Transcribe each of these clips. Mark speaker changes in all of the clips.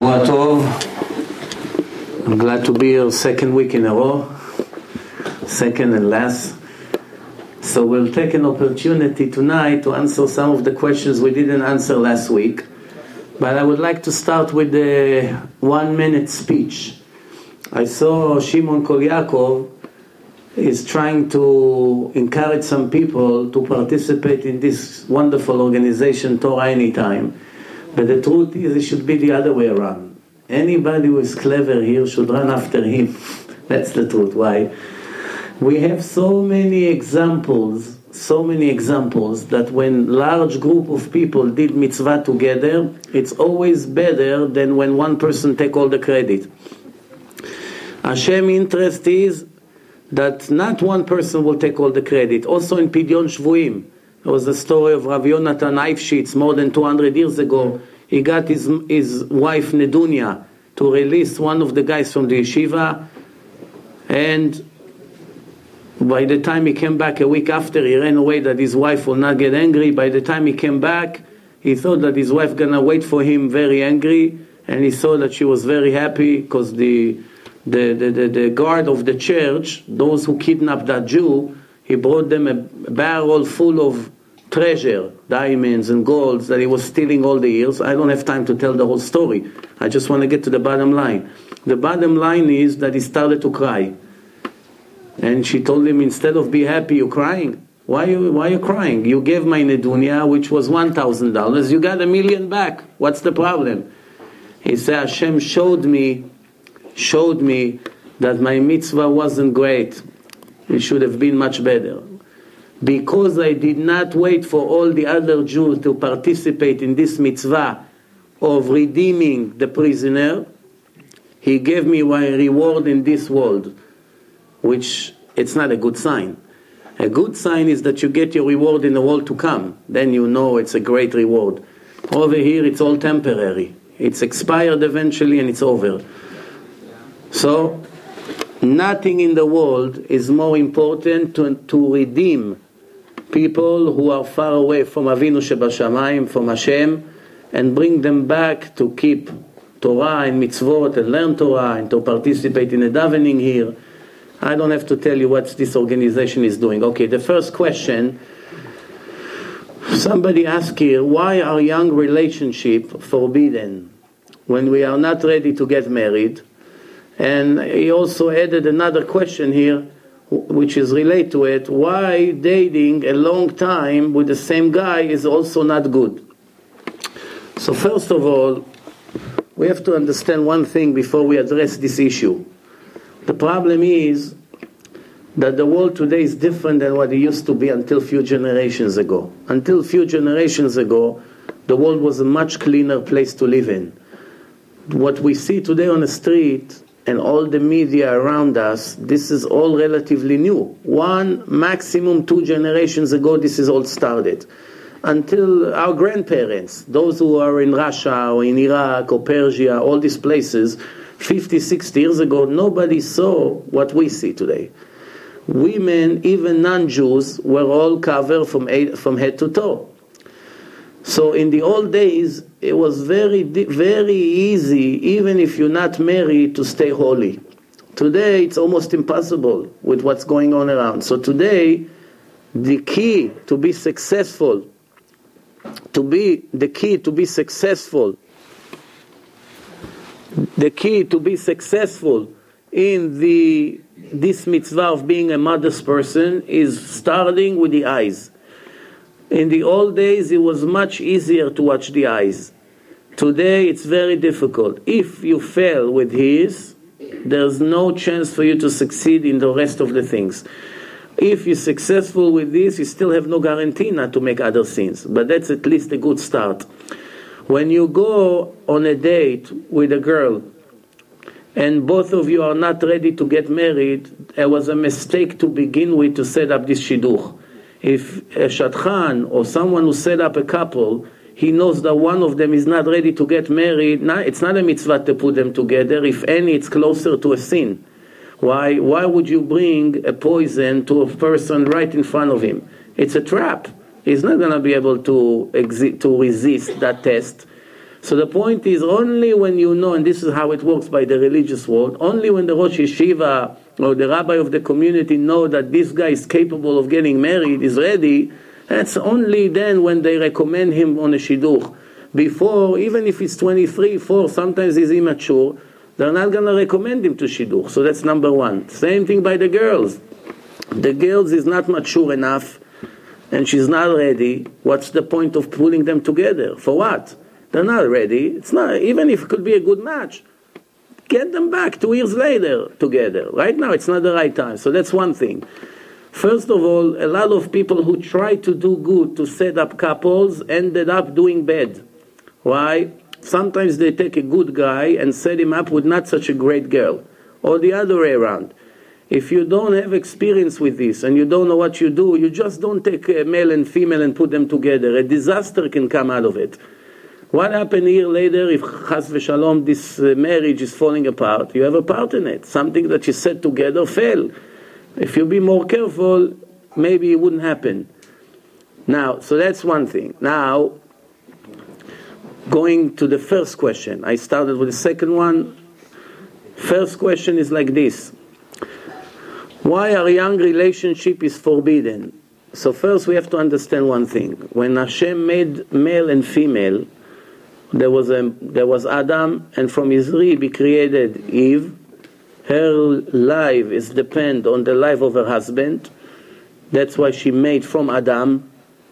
Speaker 1: Shavua Tov. I'm glad to be here second week in a row, second and last. So we'll take an opportunity tonight to answer some of the questions we didn't answer last week. But I would like to start with the 1 minute speech. I saw Shimon Kol Yaakov is trying to encourage some people to participate in this wonderful organization, Torah Anytime. But the truth is, it should be the other way around. Anybody who is clever here should run after him. That's the truth. Why? We have so many examples that when large group of people did mitzvah together, it's always better than when one person take all the credit. Hashem interest is that not one person will take all the credit. Also in Pidyon Shvuim, there was a story of Rav Yonatan Eifshitz more than 200 years ago. He got his wife Nedunia to release one of the guys from the yeshiva, and by the time he came back a week after, he ran away that his wife will not get angry. By the time he came back, he thought that his wife gonna wait for him very angry, and he saw that she was very happy because the guard of the church, those who kidnapped that Jew, he brought them a barrel full of treasure, diamonds and golds that he was stealing all the years. I don't have time to tell the whole story. I just want to get to the bottom line. The bottom line is that he started to cry. And she told him, instead of be happy, you're crying. Why are you crying? You gave my Nedunia, which was $1,000. You got $1 million back. What's the problem? He said, Hashem showed me that my mitzvah wasn't great. It should have been much better. Because I did not wait for all the other Jews to participate in this mitzvah of redeeming the prisoner, He gave me my reward in this world, which it's not a good sign. A good sign is that you get your reward in the world to come. Then you know it's a great reward. Over here it's all temporary. It's expired eventually and it's over. So, nothing in the world is more important to redeem people who are far away from Avinu Shebashamayim, from Hashem, and bring them back to keep Torah and mitzvot and learn Torah and to participate in a davening here. I don't have to tell you what this organization is doing. Okay, the first question, somebody asked here, why are young relationships forbidden when we are not ready to get married? And he also added another question here, which is related to it. Why dating a long time with the same guy is also not good? So first of all, we have to understand one thing before we address this issue. The problem is that the world today is different than what it used to be until few generations ago. Until few generations ago, the world was a much cleaner place to live in. What we see today on the street and all the media around us, this is all relatively new. 1, maximum 2 generations ago, this is all started. Until our grandparents, those who are in Russia or in Iraq or Persia, all these places, 50, 60 years ago, nobody saw what we see today. Women, even non-Jews, were all covered from head to toe. So in the old days, it was very easy, even if you're not married, to stay holy. Today, it's almost impossible with what's going on around. So today, the key to be successful, the key to be successful in this mitzvah of being a modest person is starting with the eyes. In the old days, it was much easier to watch the eyes. Today, it's very difficult. If you fail with his, there's no chance for you to succeed in the rest of the things. If you're successful with this, you still have no guarantee not to make other sins. But that's at least a good start. When you go on a date with a girl, and both of you are not ready to get married, it was a mistake to begin with to set up this shidduch. If a shadchan or someone who set up a couple, he knows that one of them is not ready to get married, it's not a mitzvah to put them together. If any, it's closer to a sin. Why would you bring a poison to a person right in front of him? It's a trap. He's not going to be able to resist that test. So the point is, only when you know, and this is how it works by the religious world, only when the Rosh Yeshiva or the rabbi of the community know that this guy is capable of getting married, is ready, that's only then when they recommend him on a shidduch. Before, even if he's 23, 4, sometimes he's immature, they're not going to recommend him to shidduch. So that's number one. Same thing by the girls. The girls is not mature enough, and she's not ready. What's the point of pulling them together? For what? They're not ready. It's not, even if it could be a good match, get them back 2 years later together. Right now, it's not the right time. So that's one thing. First of all, a lot of people who try to do good to set up couples ended up doing bad. Why? Sometimes they take a good guy and set him up with not such a great girl. Or the other way around. If you don't have experience with this and you don't know what you do, you just don't take a male and female and put them together. A disaster can come out of it. What happened a year later if Chas v'Shalom this marriage is falling apart? You have a part in it. Something that you set together fell. If you be more careful, maybe it wouldn't happen. Now, so that's one thing. Now, going to the first question. I started with the second one. First question is like this. Why a young relationship is forbidden? So first we have to understand one thing. When Hashem made male and female, there was Adam, and from his rib he created Eve. Her life is depend on the life of her husband. That's why she made from Adam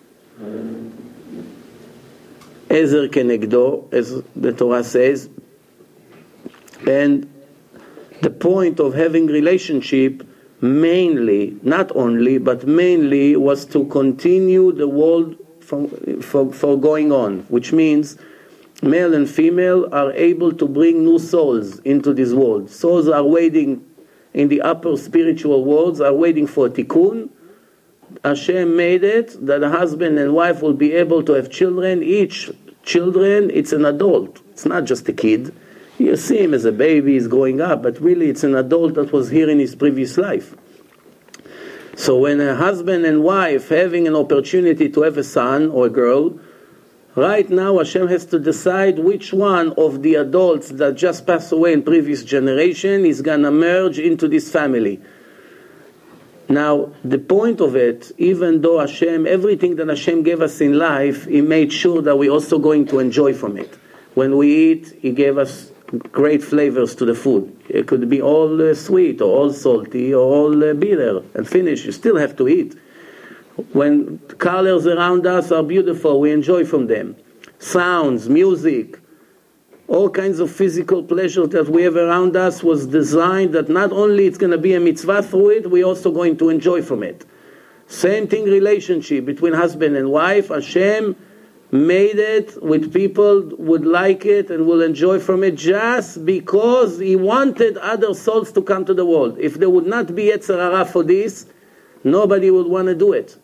Speaker 1: Ezer Kenegdo, as the Torah says. And the point of having relationship mainly, not only, but mainly was to continue the world for going on, which means male and female are able to bring new souls into this world. Souls are waiting in the upper spiritual worlds, are waiting for tikkun. Hashem made it that a husband and wife will be able to have children. Each children, it's an adult. It's not just a kid. You see him as a baby, he's growing up, but really it's an adult that was here in his previous life. So when a husband and wife having an opportunity to have a son or a girl, right now Hashem has to decide which one of the adults that just passed away in previous generation is going to merge into this family. Now, the point of it, even though Hashem, everything that Hashem gave us in life, He made sure that we're also going to enjoy from it. When we eat, He gave us great flavors to the food. It could be all sweet, or all salty, or all bitter, and finish. You still have to eat. When colors around us are beautiful, we enjoy from them. Sounds, music, all kinds of physical pleasure that we have around us was designed that not only it's going to be a mitzvah through it, we're also going to enjoy from it. Same thing, relationship between husband and wife. Hashem made it with people would like it and will enjoy from it just because He wanted other souls to come to the world. If there would not be Yetzer Hara for this, nobody would want to do it.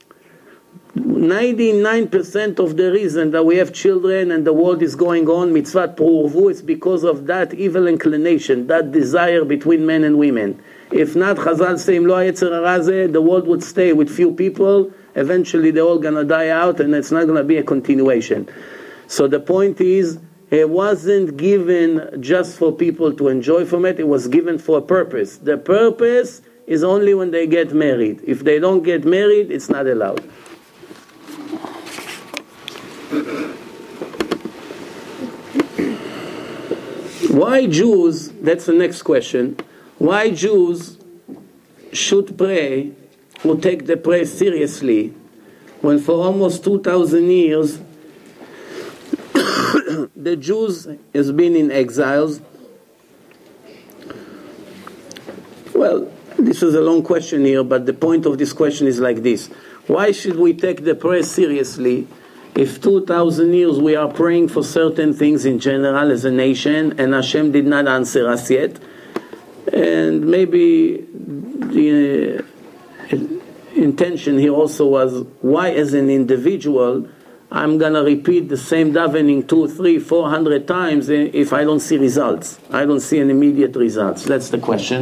Speaker 1: 99% of the reason that we have children and the world is going on, mitzvat pru'urvu, is because of that evil inclination, that desire between men and women. If not, Chazal say, Im lo Yetzer Hara zeh, the world would stay with few people. Eventually they're all going to die out and it's not going to be a continuation. So the point is, it wasn't given just for people to enjoy from it, it was given for a purpose. The purpose is only when they get married. If they don't get married, it's not allowed. Why Jews, that's the next question, why Jews should pray or take the prayer seriously when for almost 2,000 years the Jews has been in exiles? Well, this is a long question here, but the point of this question is like this. Why should we take the prayer seriously if 2,000 years we are praying for certain things in general as a nation and Hashem did not answer us yet? And maybe the intention here also was, why as an individual I'm going to repeat the same davening 200, 300, 400 times if I don't see results? I don't see an immediate results. That's the question.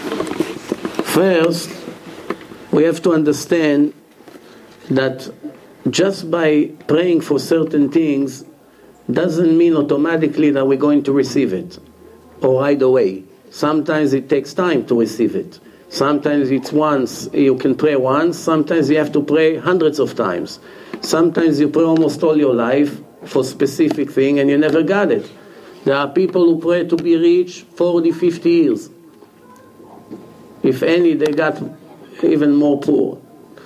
Speaker 1: First, we have to understand that just by praying for certain things doesn't mean automatically that we're going to receive it, or right away. Sometimes it takes time to receive it. Sometimes it's once, you can pray once, sometimes you have to pray hundreds of times. Sometimes you pray almost all your life for a specific thing and you never got it. There are people who pray to be rich 40, 50 years. If any, they got even more poor.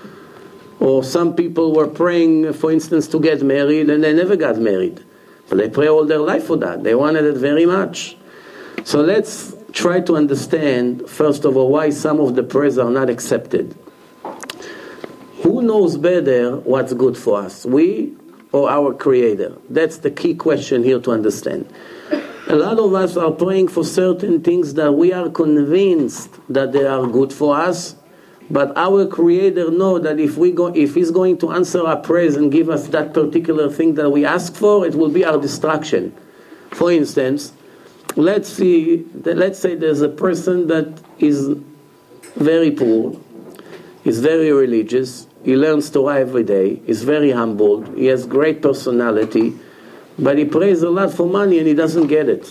Speaker 1: Or some people were praying, for instance, to get married and they never got married. But they pray all their life for that. They wanted it very much. So let's try to understand, first of all, why some of the prayers are not accepted. Who knows better what's good for us? We or our Creator? That's the key question here to understand. A lot of us are praying for certain things that we are convinced that they are good for us, but our Creator knows that if He's going to answer our prayers and give us that particular thing that we ask for, it will be our destruction. For instance, let's say there's a person that is very poor, is very religious, he learns Torah every day, is very humbled, he has great personality, but he prays a lot for money and he doesn't get it.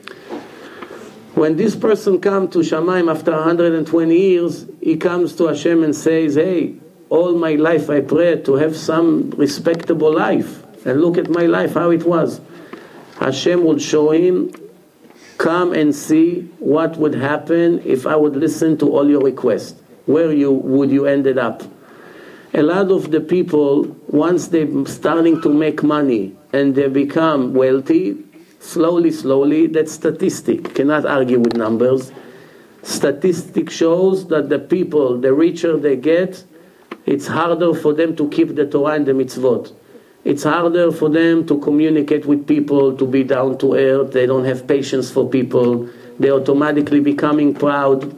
Speaker 1: When this person comes to Shamayim after 120 years, he comes to Hashem and says, hey, all my life I prayed to have some respectable life, and look at my life, how it was. Hashem would show him, come and see what would happen if I would listen to all your requests. Where would you ended up? A lot of the people, once they're starting to make money and they become wealthy, slowly, that's statistic. Cannot argue with numbers. Statistic shows that the people, the richer they get, it's harder for them to keep the Torah and the mitzvot. It's harder for them to communicate with people, to be down to earth. They don't have patience for people. They're automatically becoming proud.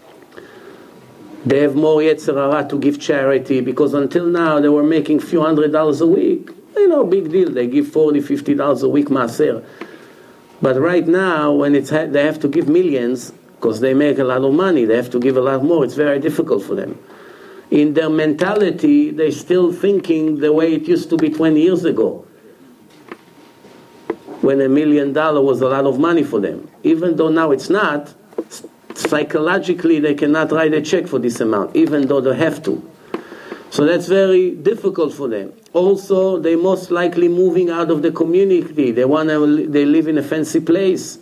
Speaker 1: They have more Yetzer Hara to give charity, because until now they were making a few $100s a week. Big deal. They give $40, $50 a week maaser. But right now, when they have to give millions, because they make a lot of money, they have to give a lot more. It's very difficult for them. In their mentality, they're still thinking the way it used to be 20 years ago, when $1 million was a lot of money for them. Even though now it's not, psychologically they cannot write a check for this amount, even though they have to. So that's very difficult for them. Also, they most likely moving out of the community. They live in a fancy place.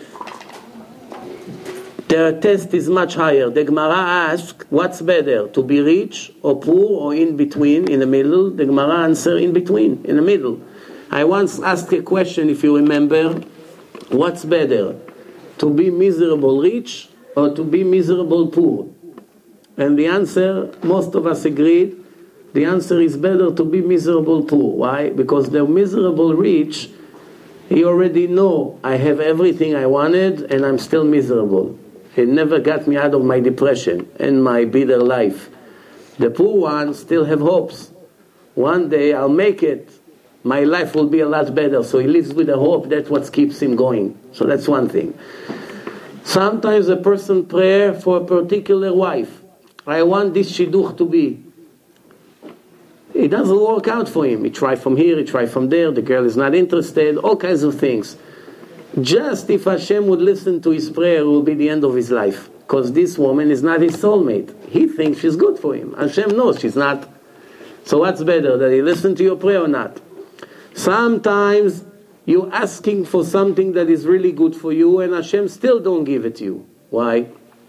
Speaker 1: Their test is much higher. The Gemara asks, what's better, to be rich or poor or in between, in the middle? The Gemara answer, in between, in the middle. I once asked a question, if you remember, what's better, to be miserable rich or to be miserable poor? And the answer, most of us agreed, the answer is better to be miserable poor. Why? Because the miserable rich, he already know, I have everything I wanted and I'm still miserable. It never got me out of my depression and my bitter life. The poor ones still have hopes. One day I'll make it. My life will be a lot better. So he lives with a hope. That's what keeps him going. So that's one thing. Sometimes a person prays for a particular wife. I want this shidduch to be. It doesn't work out for him. He tried from here, he tried from there. The girl is not interested. All kinds of things. Just if Hashem would listen to his prayer, it will be the end of his life. Because this woman is not his soulmate. He thinks she's good for him. Hashem knows she's not. So what's better, that he listen to your prayer or not? Sometimes you're asking for something that is really good for you and Hashem still don't give it to you. Why?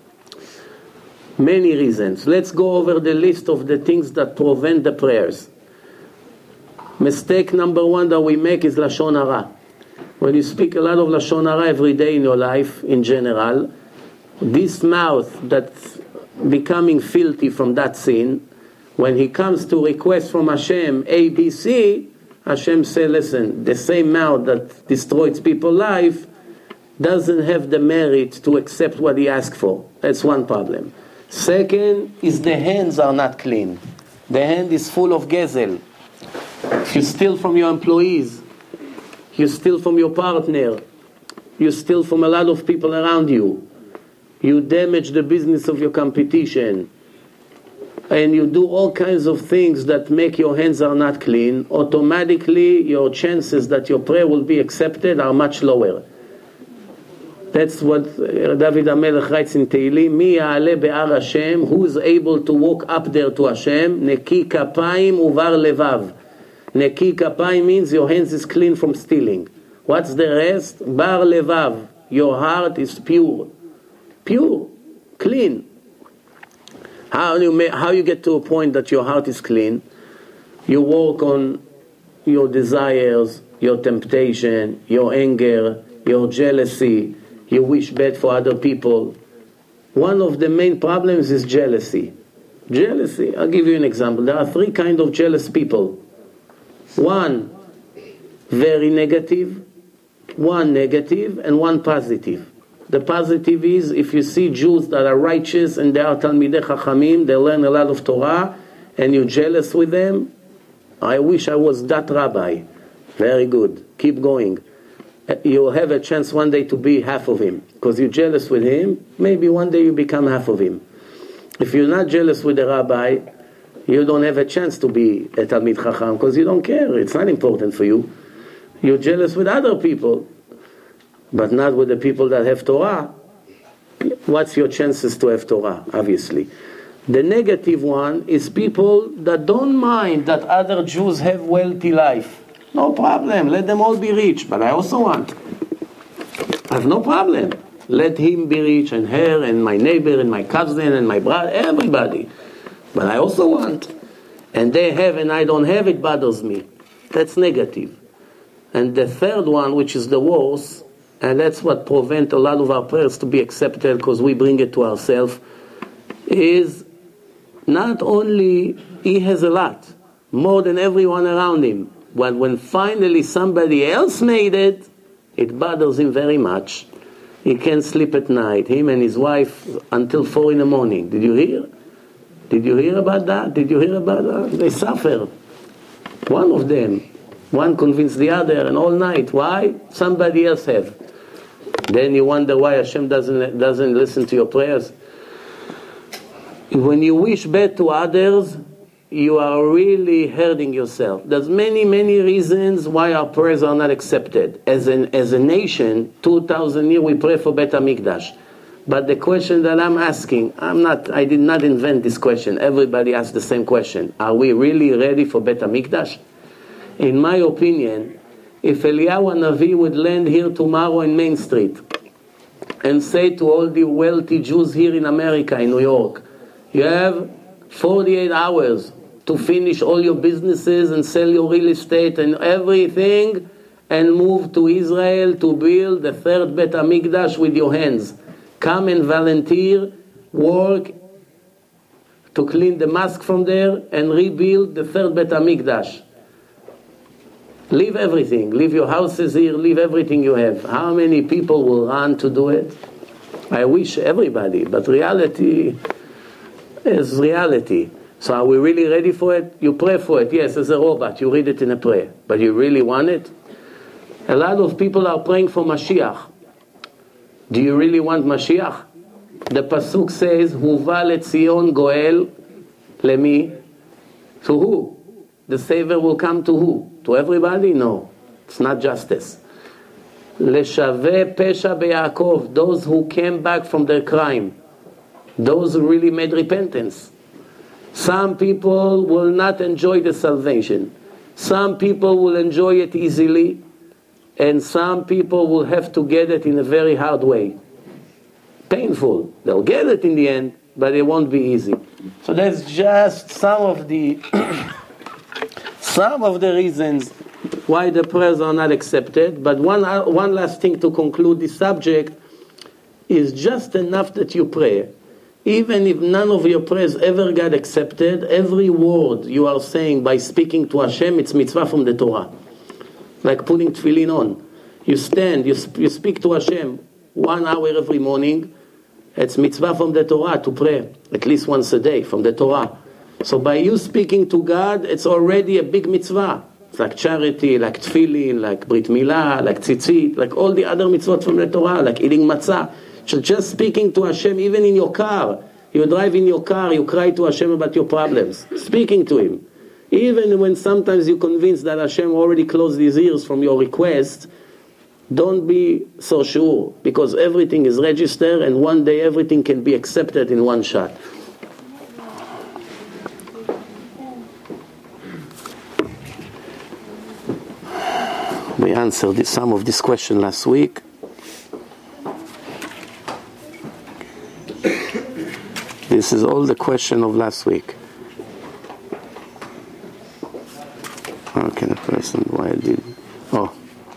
Speaker 1: Many reasons. Let's go over the list of the things that prevent the prayers. Mistake number one that we make is Lashon Hara. When you speak a lot of Lashon Hara every day in your life, in general, this mouth that's becoming filthy from that sin, when he comes to request from Hashem A, B, C, Hashem say, listen, the same mouth that destroys people's life doesn't have the merit to accept what he asked for. That's one problem. Second is the hands are not clean. The hand is full of gezel. If you steal from your employees, you steal from your partner, you steal from a lot of people around you, you damage the business of your competition, and you do all kinds of things that make your hands are not clean, automatically your chances that your prayer will be accepted are much lower. That's what David HaMelech writes in Tehillim, Mi ya'ale be'ar Hashem, who is able to walk up there to Hashem, neki kapayim uvar levav. Neki kapayim means your hands is clean from stealing. What's the rest? Bar levav, your heart is pure. Pure, clean. How you get to a point that your heart is clean? You work on your desires, your temptation, your anger, your jealousy. You wish bad for other people. One of the main problems is jealousy. Jealousy. I'll give you an example. There are 3 kinds of jealous people. 1 very negative, 1 negative, and 1 positive. The positive is if you see Jews that are righteous and they are Talmidei Chachamim, they learn a lot of Torah, and you're jealous with them, I wish I was that rabbi. Very good. Keep going. You'll have a chance one day to be half of him. Because you're jealous with him, maybe one day you become half of him. If you're not jealous with the rabbi, you don't have a chance to be a Talmid Chacham because you don't care. It's not important for you. You're jealous with other people, but not with the people that have Torah. What's your chances to have Torah? Obviously. The negative one is people that don't mind that other Jews have wealthy life. No problem. Let them all be rich. But I also want. I have no problem. Let him be rich and her and my neighbor and my cousin and my brother, everybody. But I also want. And they have and I don't have, it bothers me. That's negative. And the third one, which is the worst, and that's what prevents a lot of our prayers to be accepted because we bring it to ourselves, is not only he has a lot, more than everyone around him, but when finally somebody else made it, it bothers him very much. He can't sleep at night, him and his wife, until 4 a.m. Did you hear? Did you hear about that? Did you hear about that? They suffer. One of them. One convinced the other, and all night. Why? Somebody else have. Then you wonder why Hashem doesn't listen to your prayers. When you wish bad to others, you are really hurting yourself. There's many, many reasons why our prayers are not accepted. As a nation, 2,000 years we pray for Bet HaMikdash. But the question that I'm asking, I did not invent this question. Everybody asks the same question. Are we really ready for Bet HaMikdash? In my opinion, if Eliyahu Hanavi would land here tomorrow in Main Street and say to all the wealthy Jews here in America, in New York, you have 48 hours to finish all your businesses and sell your real estate and everything and move to Israel to build the 3rd Bet HaMikdash with your hands. Come and volunteer, work to clean the mosque from there and rebuild the 3rd Bet HaMikdash. Leave everything. Leave your houses here. Leave everything you have. How many people will run to do it? I wish everybody, but reality is reality. So are we really ready for it? You pray for it, yes, as a robot. You read it in a prayer. But you really want it? A lot of people are praying for Mashiach. Do you really want Mashiach? The Pasuk says, Huva leTzion Goel Lemi. To who? The Savior will come to who? To everybody? No. It's not justice. Leshaveh Pesha beYaakov. Those who came back from their crime. Those who really made repentance. Some people will not enjoy the salvation. Some people will enjoy it easily. And some people will have to get it in a very hard way. Painful. They'll get it in the end, but it won't be easy. So that's just some of the reasons why the prayers are not accepted. But one last thing to conclude this subject is just enough that you pray. Even if none of your prayers ever got accepted, every word you are saying by speaking to Hashem, it's mitzvah from the Torah. Like putting tefillin on. You stand, you speak to Hashem 1 hour every morning. It's mitzvah from the Torah to pray at least once a day from the Torah. So by you speaking to God, it's already a big mitzvah. It's like charity, like tefillin, like brit milah, like tzitzit, like all the other mitzvot from the Torah, like eating matzah. So just speaking to Hashem, even in your car, You drive in your car, you cry to Hashem about your problems, speaking to Him. Even when sometimes you're convinced that Hashem already closed His ears from your request, don't be so sure, because everything is registered and one day everything can be accepted in one shot. We answered some of this question last week. This is all the question of last week. How can a person, why did... Oh.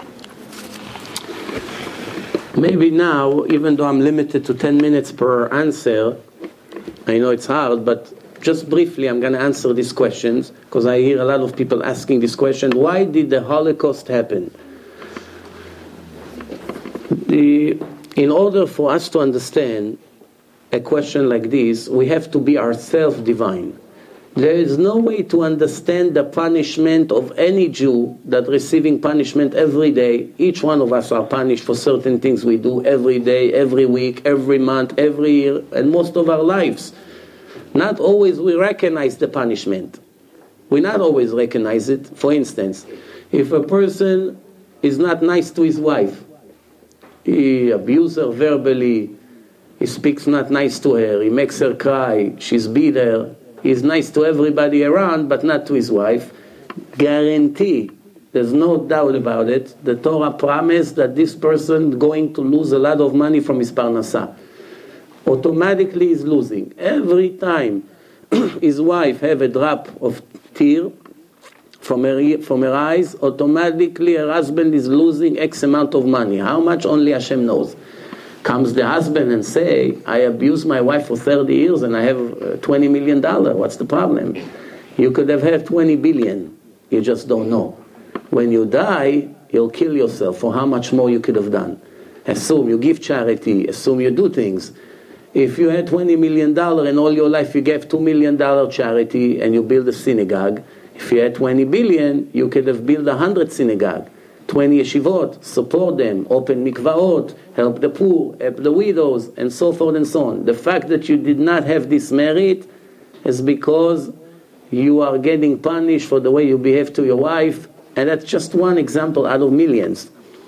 Speaker 1: Maybe now, even though I'm limited to 10 minutes per answer, I know it's hard, but just briefly I'm going to answer these questions, because I hear a lot of people asking this question. Why did the Holocaust happen? In order for us to understand a question like this, we have to be ourselves divine. There is no way to understand the punishment of any Jew that receiving punishment every day. Each one of us are punished for certain things we do every day, every week, every month, every year, and most of our lives. Not always we recognize the punishment. We not always recognize it. For instance, if a person is not nice to his wife, he abuses her verbally, he speaks not nice to her, he makes her cry, she's beat her, he's nice to everybody around but not to his wife, guarantee, there's no doubt about it, the Torah promised that this person is going to lose a lot of money from his parnasah. Automatically he's losing. Every time his wife have a drop of tear from her eyes, automatically her husband is losing X amount of money. How much? Only Hashem knows. Comes the husband and say, I abused my wife for 30 years and I have $20 million. What's the problem? You could have had 20 billion. You just don't know. When you die, you'll kill yourself for how much more you could have done. Assume you give charity, assume you do things. If you had $20 million and all your life you gave $2 million charity and you build a synagogue, if you had 20 billion, you could have built 100 synagogue, 20 yeshivot, support them, open mikvaot, help the poor, help the widows, and so forth and so on. The fact that you did not have this merit is because you are getting punished for the way you behave to your wife, and that's just one example out of millions.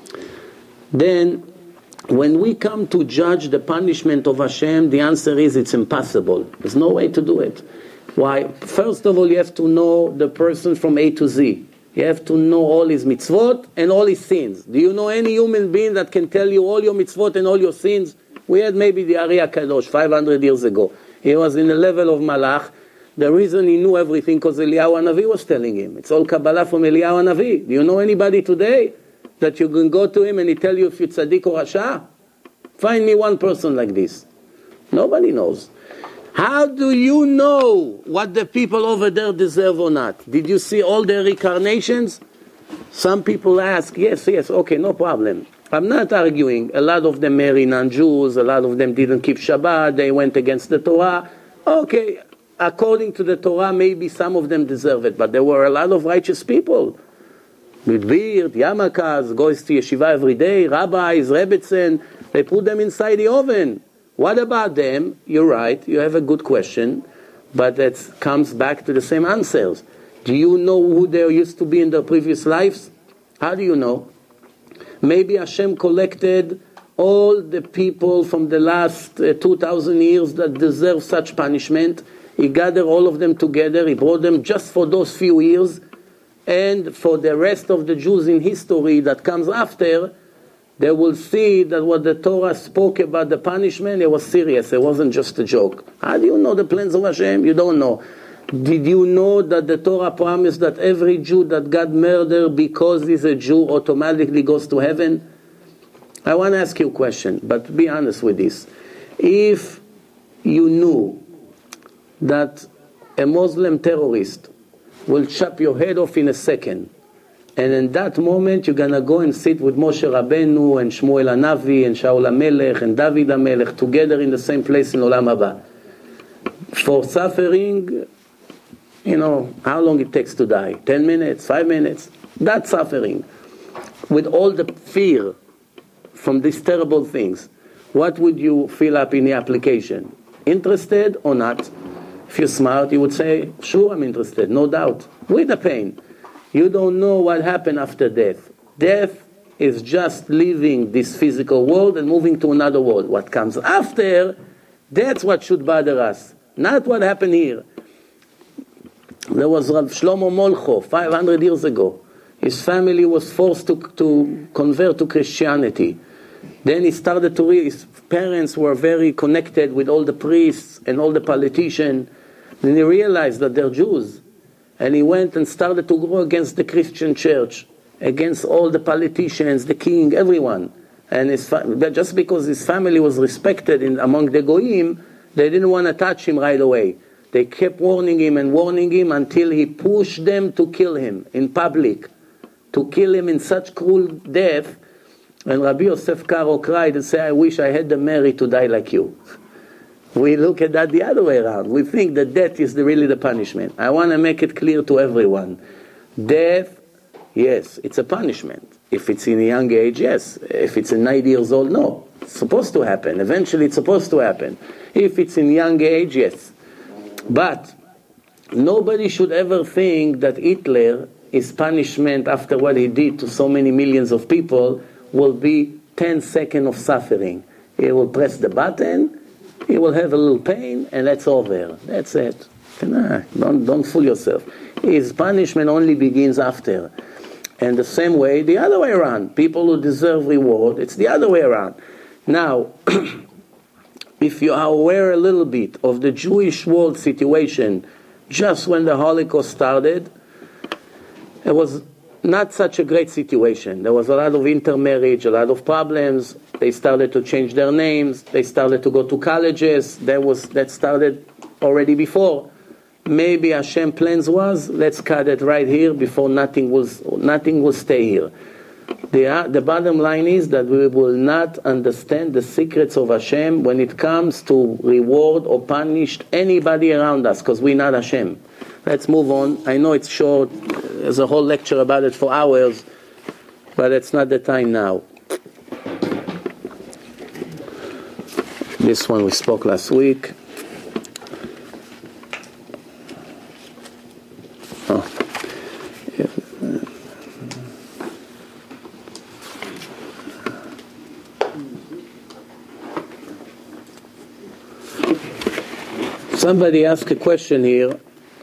Speaker 1: Then, when we come to judge the punishment of Hashem, the answer is it's impossible. There's no way to do it. Why? First of all, you have to know the person from A to Z. You have to know all his mitzvot and all his sins. Do you know any human being that can tell you all your mitzvot and all your sins? We had maybe the Ari HaKadosh 500 years ago. He was in the level of Malach. The reason he knew everything because Eliyahu HaNavi was telling him. It's all Kabbalah from Eliyahu HaNavi. Do you know anybody today that you can go to him and he tell you if you're tzaddik or rasha? Find me one person like this. Nobody knows. How do you know what the people over there deserve or not? Did you see all their reincarnations? Some people ask, yes, okay, no problem. I'm not arguing. A lot of them marry non-Jews, a lot of them didn't keep Shabbat, they went against the Torah. Okay, according to the Torah, maybe some of them deserve it, but there were a lot of righteous people. With beard, yarmulkes, goes to yeshiva every day, rabbis, rebbetzin, they put them inside the oven. What about them? You're right, you have a good question, but that comes back to the same answers. Do you know who they used to be in their previous lives? How do you know? Maybe Hashem collected all the people from the last 2,000 years that deserve such punishment. He gathered all of them together, he brought them just for those few years, and for the rest of the Jews in history that comes after, they will see that what the Torah spoke about the punishment, it was serious, it wasn't just a joke. How do you know the plans of Hashem? You don't know. Did you know that the Torah promised that every Jew that got murdered because he's a Jew automatically goes to heaven? I want to ask you a question, but be honest with this. If you knew that a Muslim terrorist will chop your head off in a second, and in that moment you're going to go and sit with Moshe Rabbeinu and Shmuel HaNavi and Shaul HaMelech and David HaMelech together in the same place in Olam Haba. For suffering, you know, how long it takes to die? 10 minutes, 5 minutes? That's suffering. With all the fear from these terrible things, what would you fill up in the application? Interested or not? If you're smart, you would say, sure, I'm interested, no doubt. With the pain. You don't know what happened after death. Death is just leaving this physical world and moving to another world. What comes after, that's what should bother us, not what happened here. There was Rav Shlomo Molcho 500 years ago. His family was forced to convert to Christianity. Then he started to read, his parents were very connected with all the priests and all the politicians. Then he realized that they're Jews. And he went and started to go against the Christian church, against all the politicians, the king, everyone. And just because his family was respected among the Goyim, they didn't want to touch him right away. They kept warning him until he pushed them to kill him in public, to kill him in such cruel death. And Rabbi Yosef Karo cried and said, I wish I had the merit to die like you. We look at that the other way around. We think that death is really the punishment. I want to make it clear to everyone. Death, yes, it's a punishment. If it's in a young age, yes. If it's in 90 years old, no. It's supposed to happen. Eventually it's supposed to happen. If it's in young age, yes. But nobody should ever think that Hitler, his punishment after what he did to so many millions of people, will be 10 seconds of suffering. He will press the button, he will have a little pain, and that's over. That's it. Don't fool yourself. His punishment only begins after. And the same way, the other way around. People who deserve reward, it's the other way around. Now, if you are aware a little bit of the Jewish world situation, just when the Holocaust started, it was not such a great situation. There was a lot of intermarriage, a lot of problems. They started to change their names. They started to go to colleges. That started already before. Maybe Hashem's plans was, let's cut it right here before nothing will stay here. The bottom line is that we will not understand the secrets of Hashem when it comes to reward or punish anybody around us, because we're not Hashem. Let's move on. I know it's short. There's a whole lecture about it for hours, but it's not the time now. This one we spoke last week. Somebody asked a question here.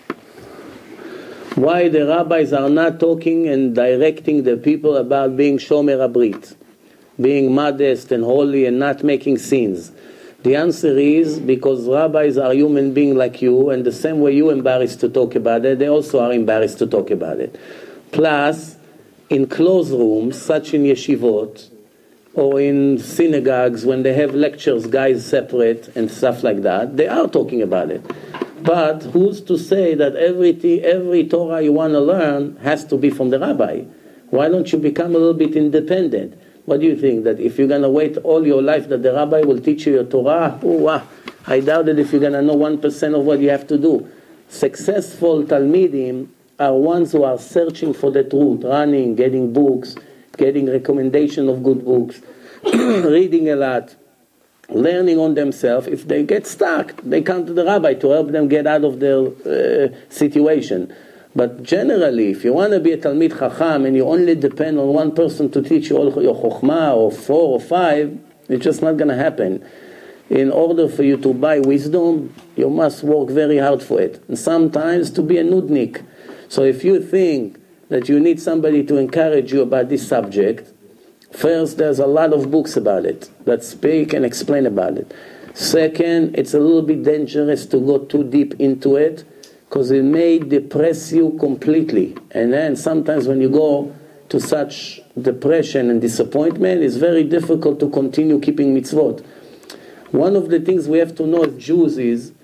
Speaker 1: Why the rabbis are not talking and directing the people about being shomer habrit, being modest and holy and not making sins? The answer is because rabbis are human beings like you, and the same way you're embarrassed to talk about it, they also are embarrassed to talk about it. Plus, in closed rooms, such in yeshivot, or in synagogues, when they have lectures, guys separate and stuff like that, they are talking about it. But who's to say that every Torah you want to learn has to be from the rabbi? Why don't you become a little bit independent? What do you think? That if you're going to wait all your life that the rabbi will teach you your Torah? I doubt it if you're going to know 1% of what you have to do. Successful Talmidim are ones who are searching for the truth, running, getting books, getting recommendation of good books, reading a lot, learning on themselves. If they get stuck, they come to the rabbi to help them get out of their situation. But generally, if you want to be a Talmid Chacham and you only depend on one person to teach you all your Chokhmah, or 4 or 5, it's just not going to happen. In order for you to buy wisdom, you must work very hard for it. And sometimes to be a nudnik. So if you think that you need somebody to encourage you about this subject, first, there's a lot of books about it that speak and explain about it. Second, it's a little bit dangerous to go too deep into it, because it may depress you completely. And then sometimes when you go to such depression and disappointment, it's very difficult to continue keeping mitzvot. One of the things we have to know as Jews is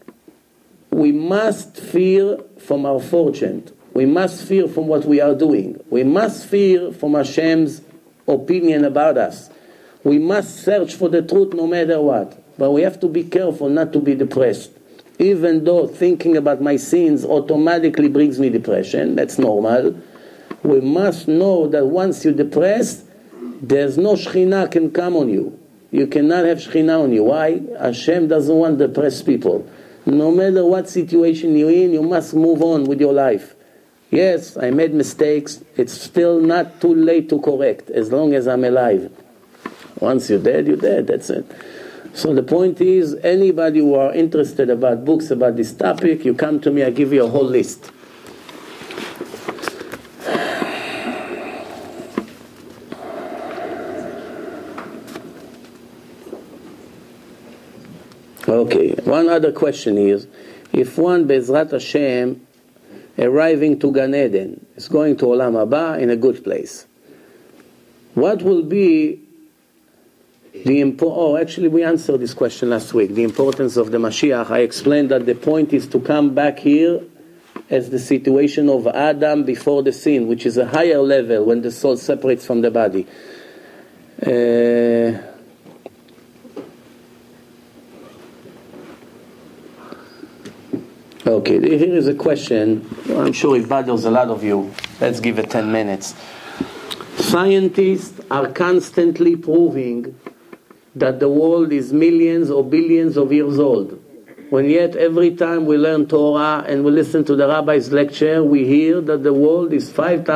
Speaker 1: we must fear from our fortune. We must fear from what we are doing. We must fear from Hashem's opinion about us. We must search for the truth no matter what. But we have to be careful not to be depressed. Even though thinking about my sins automatically brings me depression, that's normal. We must know that once you're depressed, there's no Shekhinah can come on you. You cannot have Shekhinah on you. Why? Hashem doesn't want depressed people. No matter what situation you're in, you must move on with your life. Yes, I made mistakes. It's still not too late to correct, as long as I'm alive. Once you're dead, that's it. So the point is, anybody who are interested about books about this topic, you come to me, I give you a whole list. Okay, one other question is, if one, Be'ezrat Hashem, arriving to Gan Eden, is going to Olam Haba in a good place, what will be actually we answered this question last week, the importance of the Mashiach. I explained that the point is to come back here as the situation of Adam before the sin, which is a higher level when the soul separates from the body. Okay, here is a question. I'm sure it bothers a lot of you. Let's give it 10 minutes. Scientists are constantly proving that the world is millions or billions of years old. When yet every time we learn Torah and we listen to the rabbi's lecture, we hear that the world is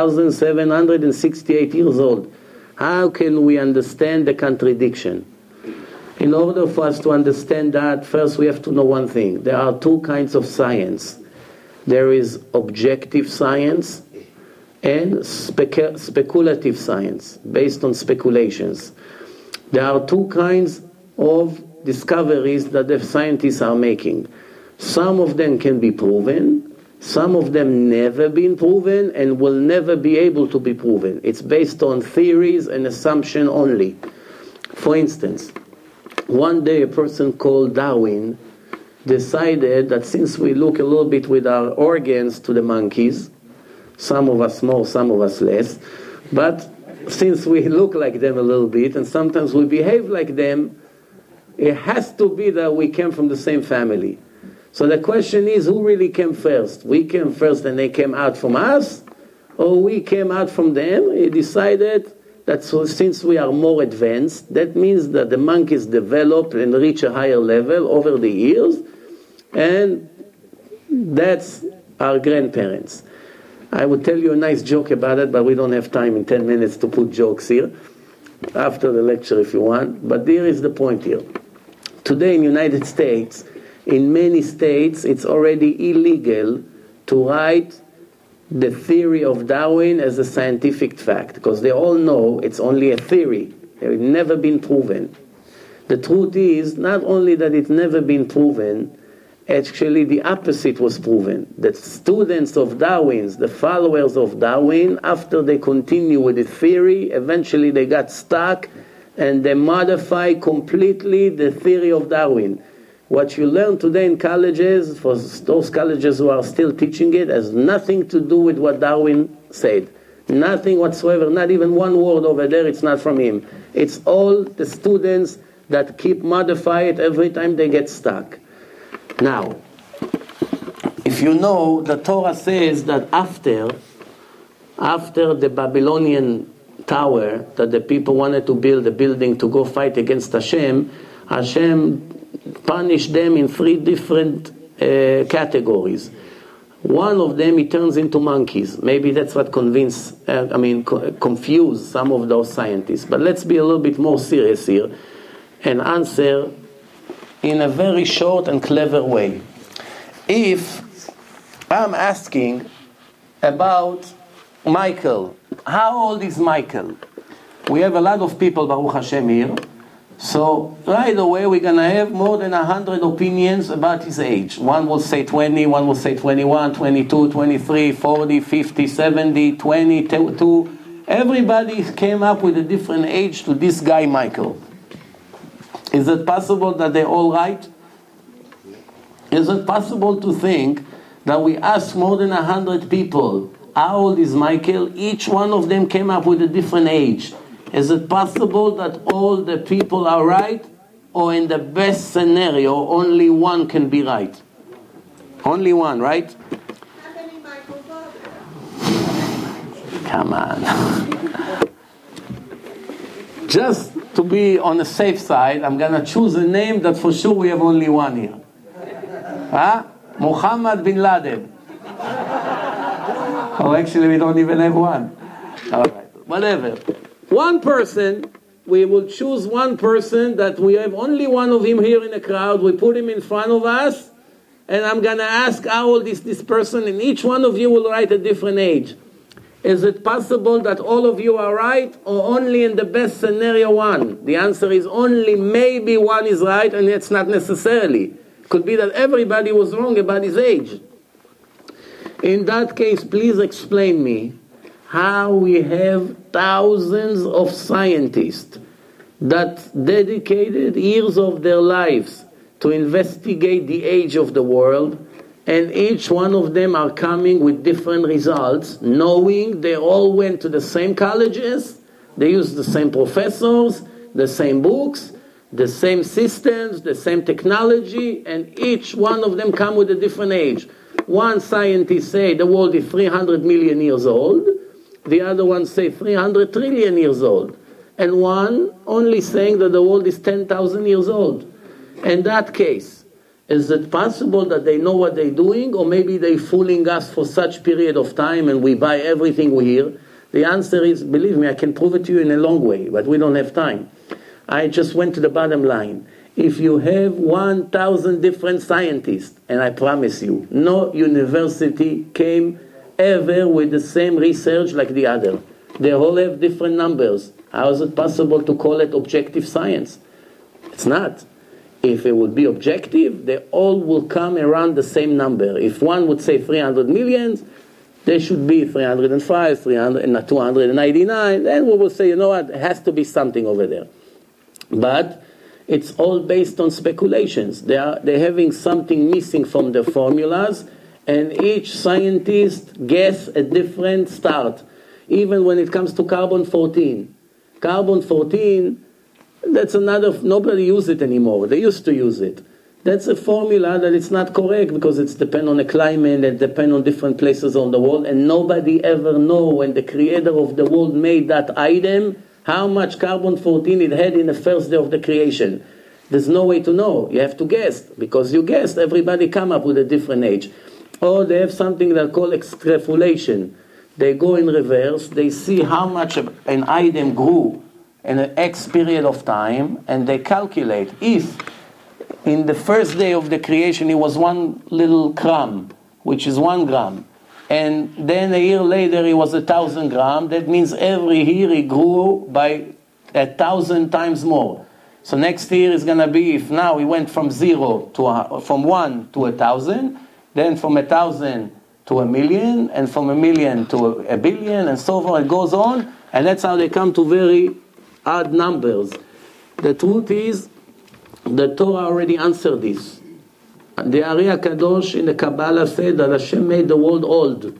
Speaker 1: 5,768 years old. How can we understand the contradiction? In order for us to understand that, first we have to know one thing. There are two kinds of science. There is objective science and speculative science, based on speculations. There are two kinds of discoveries that the scientists are making. Some of them can be proven, some of them never been proven and will never be able to be proven. It's based on theories and assumption only. For instance, one day a person called Darwin decided that since we look a little bit with our organs to the monkeys, some of us more, some of us less, but since we look like them a little bit and sometimes we behave like them, it has to be that we came from the same family. So the question is, who really came first? We came first and they came out from us? Or we came out from them? He decided that since we are more advanced, that means that the monkeys develop and reach a higher level over the years, and that's our grandparents. I would tell you a nice joke about it, but we don't have time in 10 minutes to put jokes here. After the lecture if you want. But here is the point here. Today in the United States, in many states, it's already illegal to write the theory of Darwin as a scientific fact, because they all know it's only a theory. It's never been proven. The truth is, not only that it's never been proven, actually the opposite was proven. The students of Darwin's, the followers of Darwin, after they continue with the theory, eventually they got stuck and they modify completely the theory of Darwin. What you learn today in colleges, for those colleges who are still teaching it, has nothing to do with what Darwin said. Nothing whatsoever, not even one word over there, it's not from him. It's all the students that keep modify it every time they get stuck. Now, if you know, the Torah says that after the Babylonian tower, that the people wanted to build a building to go fight against Hashem, Hashem punished them in 3 different categories. One of them, he turns into monkeys. Maybe that's what confused some of those scientists. But let's be a little bit more serious here and answer in a very short and clever way. If I'm asking about Michael, how old is Michael? We have a lot of people, Baruch Hashem, here. So right away we're going to have more than 100 opinions about his age. One will say 20, one will say 21, 22, 23, 40, 50, 70, 22. Everybody came up with a different age to this guy Michael. Is it possible that they're all right? Is it possible to think that we asked more than 100 people, how old is Michael? Each one of them came up with a different age. Is it possible that all the people are right? Or in the best scenario, only one can be right? Only one, right?
Speaker 2: How many Michael father?
Speaker 1: Come on. Just to be on the safe side, I'm going to choose a name that for sure we have only one here. Huh? Muhammad bin Laden. Oh, actually, we don't even have one. All right, whatever. One person, we will choose one person that we have only one of him here in the crowd. We put him in front of us, and I'm going to ask how old is this person, and each one of you will write a different age. Is it possible that all of you are right, or only in the best scenario one? The answer is only maybe one is right, and it's not necessarily. It could be that everybody was wrong about his age. In that case, please explain me how we have thousands of scientists that dedicated years of their lives to investigate the age of the world, and each one of them are coming with different results, knowing they all went to the same colleges, they used the same professors, the same books, the same systems, the same technology, and each one of them come with a different age. One scientist say the world is 300 million years old, the other one say 300 trillion years old, and one only saying that the world is 10,000 years old. In that case, is it possible that they know what they're doing, or maybe they're fooling us for such period of time and we buy everything we hear? The answer is, believe me, I can prove it to you in a long way, but we don't have time. I just went to the bottom line. If you have 1,000 different scientists, and I promise you, no university came ever with the same research like the other. They all have different numbers. How is it possible to call it objective science? It's not. If it would be objective, they all will come around the same number. If one would say 300 million, there should be 305, 300, and 299. Then we will say, you know what, it has to be something over there. But it's all based on speculations. They're having something missing from the formulas, and each scientist guess a different start. Even when it comes to carbon-14. Carbon-14, that's another, nobody uses it anymore. They used to use it. That's a formula that it's not correct because it's depend on the climate, it depend on different places on the world, and nobody ever know when the creator of the world made that item, how much carbon-14 it had in the first day of the creation. There's no way to know. You have to guess. Because you guessed, everybody come up with a different age. Or they have something they call extrapolation. They go in reverse, they see how much an item grew in an X period of time, and they calculate if in the first day of the creation it was one little crumb, which is 1 gram, and then a year later it was 1,000 grams, that means every year it grew by 1,000 times more. So next year is going to be, if now we went from 0 to from 1 to 1,000, then from 1,000 to 1,000,000, and from 1,000,000 to 1,000,000,000, and so forth. It goes on, and that's how they come to very odd numbers. The truth is, the Torah already answered this. The Ari HaKadosh in the Kabbalah said that Hashem made the world old.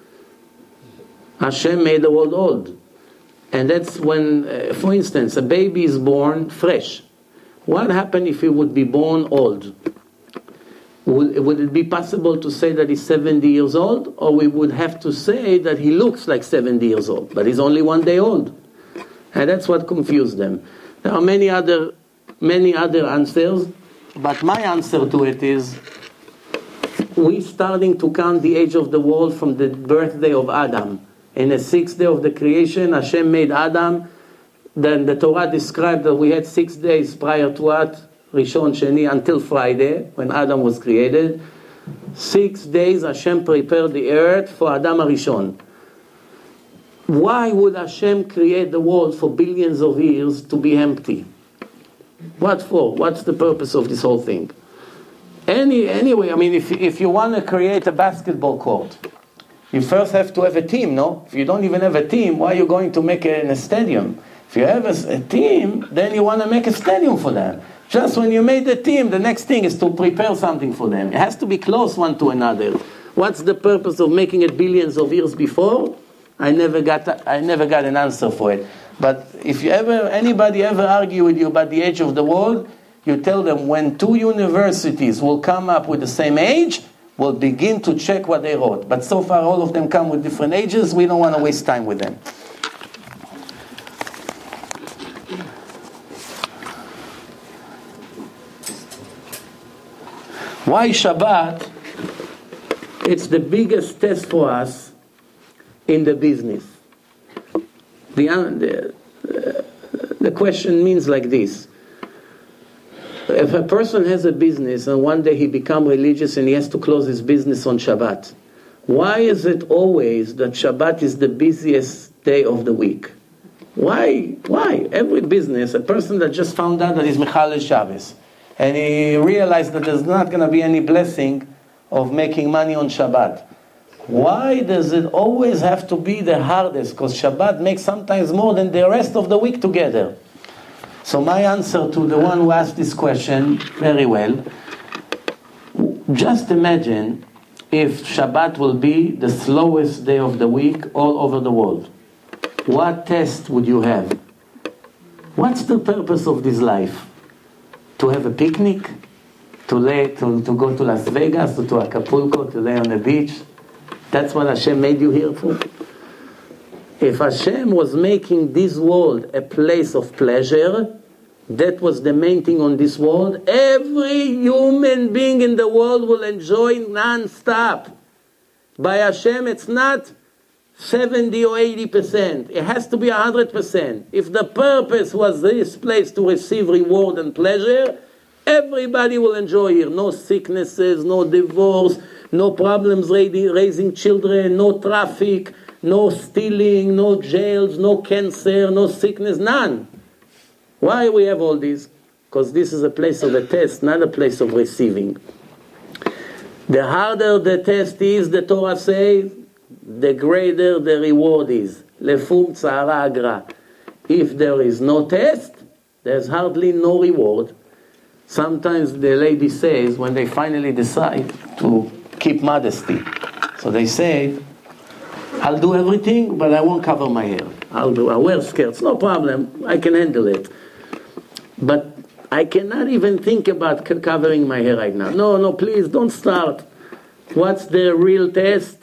Speaker 1: Hashem made the world old. And that's when, for instance, a baby is born fresh. What happens if he would be born old? Would it be possible to say that he's 70 years old? Or we would have to say that he looks like 70 years old, but he's only 1 day old. And that's what confused them. There are many other answers, but my answer to it is, we're starting to count the age of the world from the birthday of Adam. In the 6th day of the creation, Hashem made Adam. Then the Torah described that we had 6 days prior to what? Rishon, Sheni, until Friday, when Adam was created. 6 days Hashem prepared the earth for Adam HaRishon. Why would Hashem create the world for billions of years to be empty? What for? What's the purpose of this whole thing? Anyway, I mean, if you want to create a basketball court, you first have to have a team, no? If you don't even have a team, why are you going to make a stadium? If you have a team, then you want to make a stadium for them. Just when you made the team, the next thing is to prepare something for them. It has to be close one to another. What's the purpose of making it billions of years before? I never got an answer for it. But if anybody ever argue with you about the age of the world, you tell them when 2 universities will come up with the same age, we'll begin to check what they wrote. But so far all of them come with different ages, we don't want to waste time with them. Why Shabbat? It's the biggest test for us in the business. The question means like this. If a person has a business and one day he becomes religious and he has to close his business on Shabbat, why is it always that Shabbat is the busiest day of the week? Why? Every business, a person that just found out that he's Mechalel Shabbos, and he realized that there's not going to be any blessing of making money on Shabbat. Why does it always have to be the hardest? Because Shabbat makes sometimes more than the rest of the week together. So my answer to the one who asked this question very well, just imagine if Shabbat will be the slowest day of the week all over the world. What test would you have? What's the purpose of this life? To have a picnic? To go to Las Vegas or to Acapulco, to lay on the beach? That's what Hashem made you here for? If Hashem was making this world a place of pleasure, that was the main thing on this world, every human being in the world will enjoy non-stop. By Hashem, it's not 70 or 80%. It has to be 100%. If the purpose was this place to receive reward and pleasure, everybody will enjoy here. No sicknesses, no divorce, no problems raising children, no traffic, no stealing, no jails, no cancer, no sickness, none. Why we have all this? Because this is a place of a test, not a place of receiving. The harder the test is, the Torah says, the greater the reward is. Lefum tzara agra. If there is no test, there's hardly no reward. Sometimes the lady says, when they finally decide to keep modesty, so they say, I'll do everything, but I won't cover my hair. I'll wear skirts, no problem, I can handle it. But I cannot even think about covering my hair right now. No, please, don't start. What's the real test?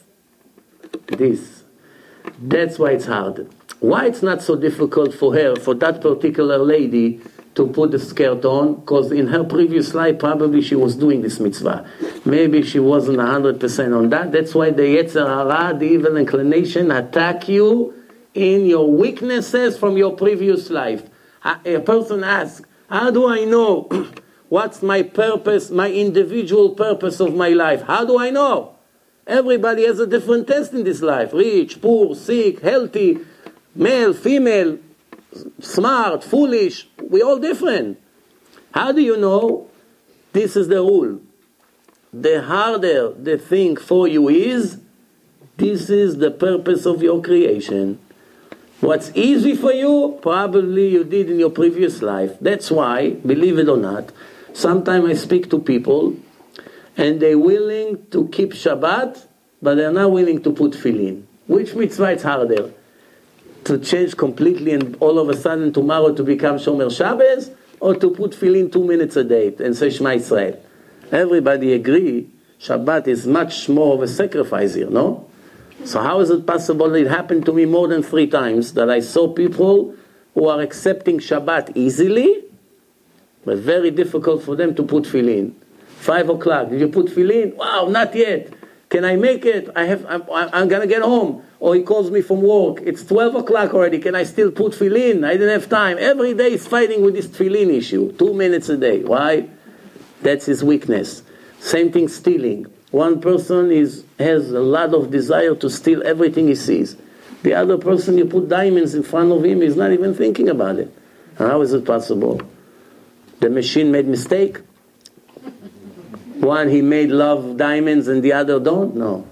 Speaker 1: This. That's why it's hard. Why it's not so difficult for her, for that particular lady, to put the skirt on? Because in her previous life, probably she was doing this mitzvah. Maybe she wasn't 100% on that. That's why the Yetzer Hara, the evil inclination, attack you in your weaknesses from your previous life. A person asks, how do I know what's my purpose, my individual purpose of my life? How do I know? Everybody has a different test in this life. Rich, poor, sick, healthy, male, female, smart, foolish. We're all different. How do you know? This is the rule. The harder the thing for you is, this is the purpose of your creation. What's easy for you, probably you did in your previous life. That's why, believe it or not, sometimes I speak to people and they're willing to keep Shabbat, but they're not willing to put tefillin. Which mitzvah is harder? To change completely and all of a sudden tomorrow to become Shomer Shabbos, or to put tefillin 2 minutes a day and say Shema Israel? Everybody agree Shabbat is much more of a sacrifice here, no? So how is it possible? It happened to me more than 3 times that I saw people who are accepting Shabbat easily, but very difficult for them to put tefillin. 5 o'clock, did you put tefillin? Wow, not yet. Can I make it? I'm going to get home. Or he calls me from work. It's 12 o'clock already. Can I still put tefillin? I didn't have time. Every day he's fighting with this tefillin issue. 2 minutes a day. Why? That's his weakness. Same thing stealing. One person has a lot of desire to steal everything he sees. The other person, you put diamonds in front of him, he's not even thinking about it. How is it possible? The machine made mistake? One, he made love diamonds and the other don't? No.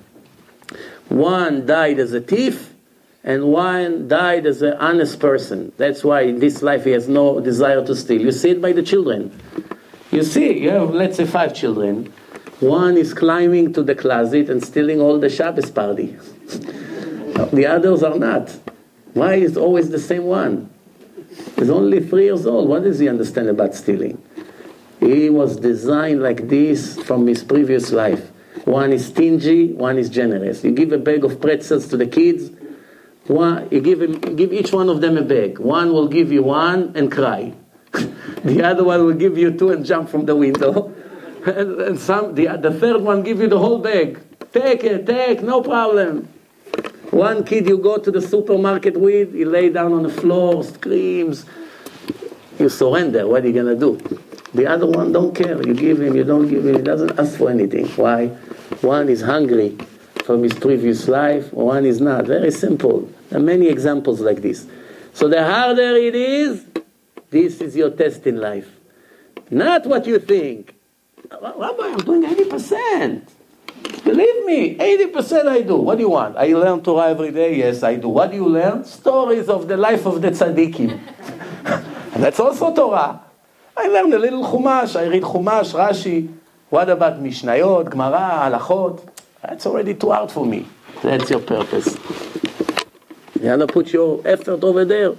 Speaker 1: One died as a thief and one died as an honest person. That's why in this life he has no desire to steal. You see it by the children. You see, you have, let's say, 5 children. One is climbing to the closet and stealing all the Shabbos party. The others are not. Why is always the same one? He's only 3 years old. What does he understand about stealing? He was designed like this from his previous life. One is stingy, one is generous. You give a bag of pretzels to the kids, you give each one of them a bag. One will give you 1 and cry. The other one will give you 2 and jump from the window. And the third one give you the whole bag. Take, no problem. One kid you go to the supermarket with, he lay down on the floor, screams. You surrender, what are you going to do? The other one don't care. You give him, you don't give him, he doesn't ask for anything. Why? One is hungry from his previous life, one is not. Very simple. There are many examples like this. So the harder it is, this is your test in life. Not what you think. Rabbi, I'm doing 80%. Believe me, 80% I do. What do you want? I learn Torah every day? Yes, I do. What do you learn? Stories of the life of the tzaddikim. That's also Torah. I learn a little Chumash. I read Chumash, Rashi. What about Mishnayot, Gemara, Halachot? That's already too hard for me. That's your purpose. You have to put your effort over there.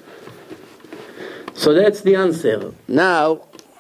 Speaker 1: So that's the answer. Now,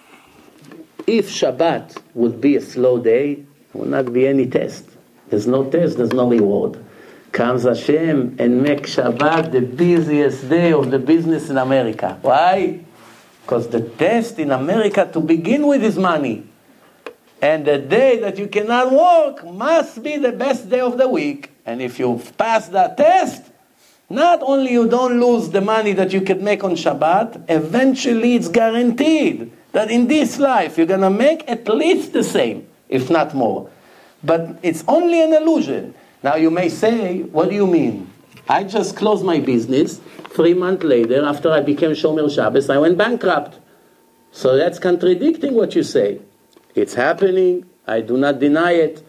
Speaker 1: if Shabbat would be a slow day, there will not be any test. There's no test, there's no reward. Comes Hashem and makes Shabbat the busiest day of the business in America. Why? Because the test in America to begin with is money. And the day that you cannot work must be the best day of the week. And if you pass that test, not only you don't lose the money that you could make on Shabbat, eventually it's guaranteed that in this life you're going to make at least the same, if not more. But it's only an illusion. Now you may say, what do you mean? I just closed my business. 3 months later, after I became Shomer Shabbos, I went bankrupt. So that's contradicting what you say. It's happening. I do not deny it.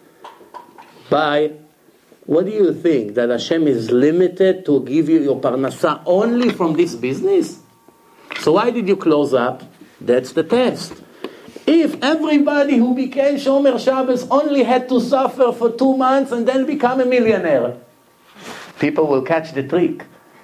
Speaker 1: But what do you think? That Hashem is limited to give you your parnasa only from this business? So why did you close up? That's the test. If everybody who became Shomer Shabbos only had to suffer for 2 months and then become a millionaire, people will catch the trick.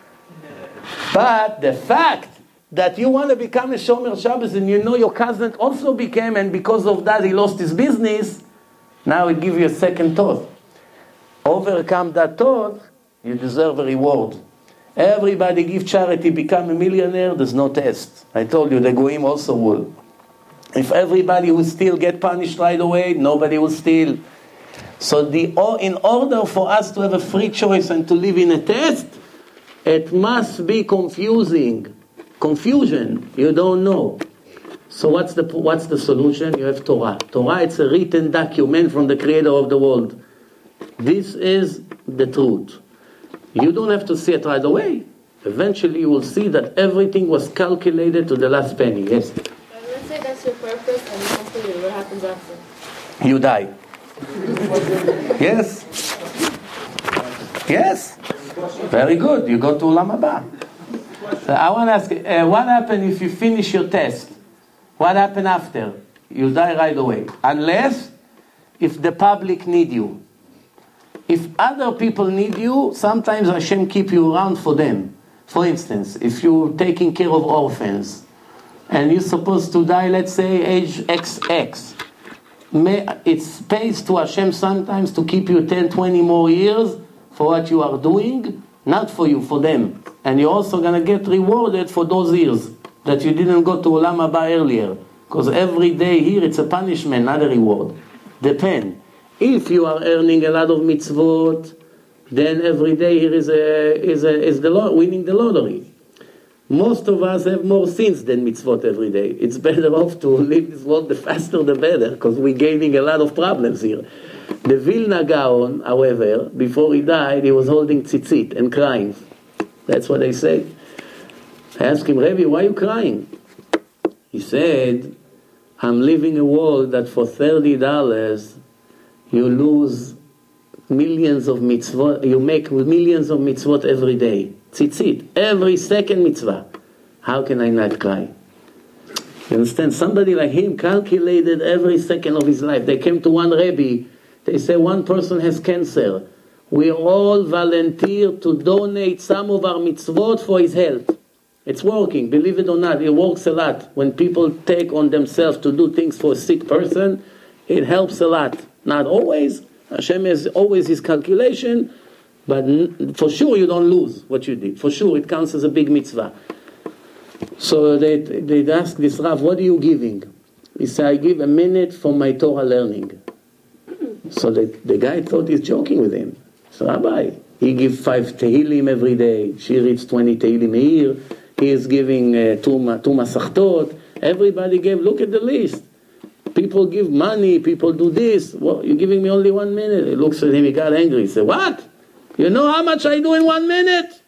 Speaker 1: But the fact that you want to become a Shomer Shabbos and you know your cousin also became, and because of that he lost his business, now it gives you a second thought. Overcome that thought, you deserve a reward. Everybody give charity, become a millionaire, there's no test. I told you, the Goyim also will. If everybody will steal, get punished right away, nobody will steal. So in order for us to have a free choice and to live in a test, it must be confusing. Confusion, you don't know. So what's the solution? You have Torah. Torah, it's a written document from the creator of the world. This is the truth. You don't have to see it right away. Eventually you will see that everything was calculated to the last penny. Yes?
Speaker 3: Let's say that's your purpose and you complete it. What happens after?
Speaker 1: You die. Yes. Yes. Very good. You go to Olam Haba. I want to ask, what happens if you finish your test? What happens after? You die right away. Unless if the public need you. If other people need you, sometimes Hashem keep you around for them. For instance, if you're taking care of orphans, and you're supposed to die, let's say, age XX, it pays to Hashem sometimes to keep you 10, 20 more years for what you are doing, not for you, for them. And you're also going to get rewarded for those years that you didn't go to Olam Haba earlier. Because every day here it's a punishment, not a reward. Depend. If you are earning a lot of mitzvot, then every day here is winning the lottery. Most of us have more sins than mitzvot every day. It's better off to leave this world, the faster the better, because we're gaining a lot of problems here. The Vilna Gaon, however, before he died, he was holding tzitzit and crying. That's what they say. I asked him, Rebbe, why are you crying? He said, I'm living a world that for $30 you lose millions of mitzvot, you make millions of mitzvot every day. Tzitzit, every second mitzvah. How can I not cry? You understand? Somebody like him calculated every second of his life. They came to one Rebbe. They say one person has cancer. We all volunteer to donate some of our mitzvot for his health. It's working, believe it or not. It works a lot. When people take on themselves to do things for a sick person, it helps a lot. Not always. Hashem has always his calculation, but for sure you don't lose what you did. For sure it counts as a big mitzvah. So they ask this Rav, what are you giving? He said, I give a minute for my Torah learning. So the guy thought he's joking with him. So Rabbi, he gives 5 Tehillim every day. She reads 20 Tehillim a year. He is giving 2 Masachtot. Everybody gave, look at the list. People give money, people do this. Well, you're giving me only 1 minute. He looks at him, he got angry. He said, what? You know how much I do in 1 minute?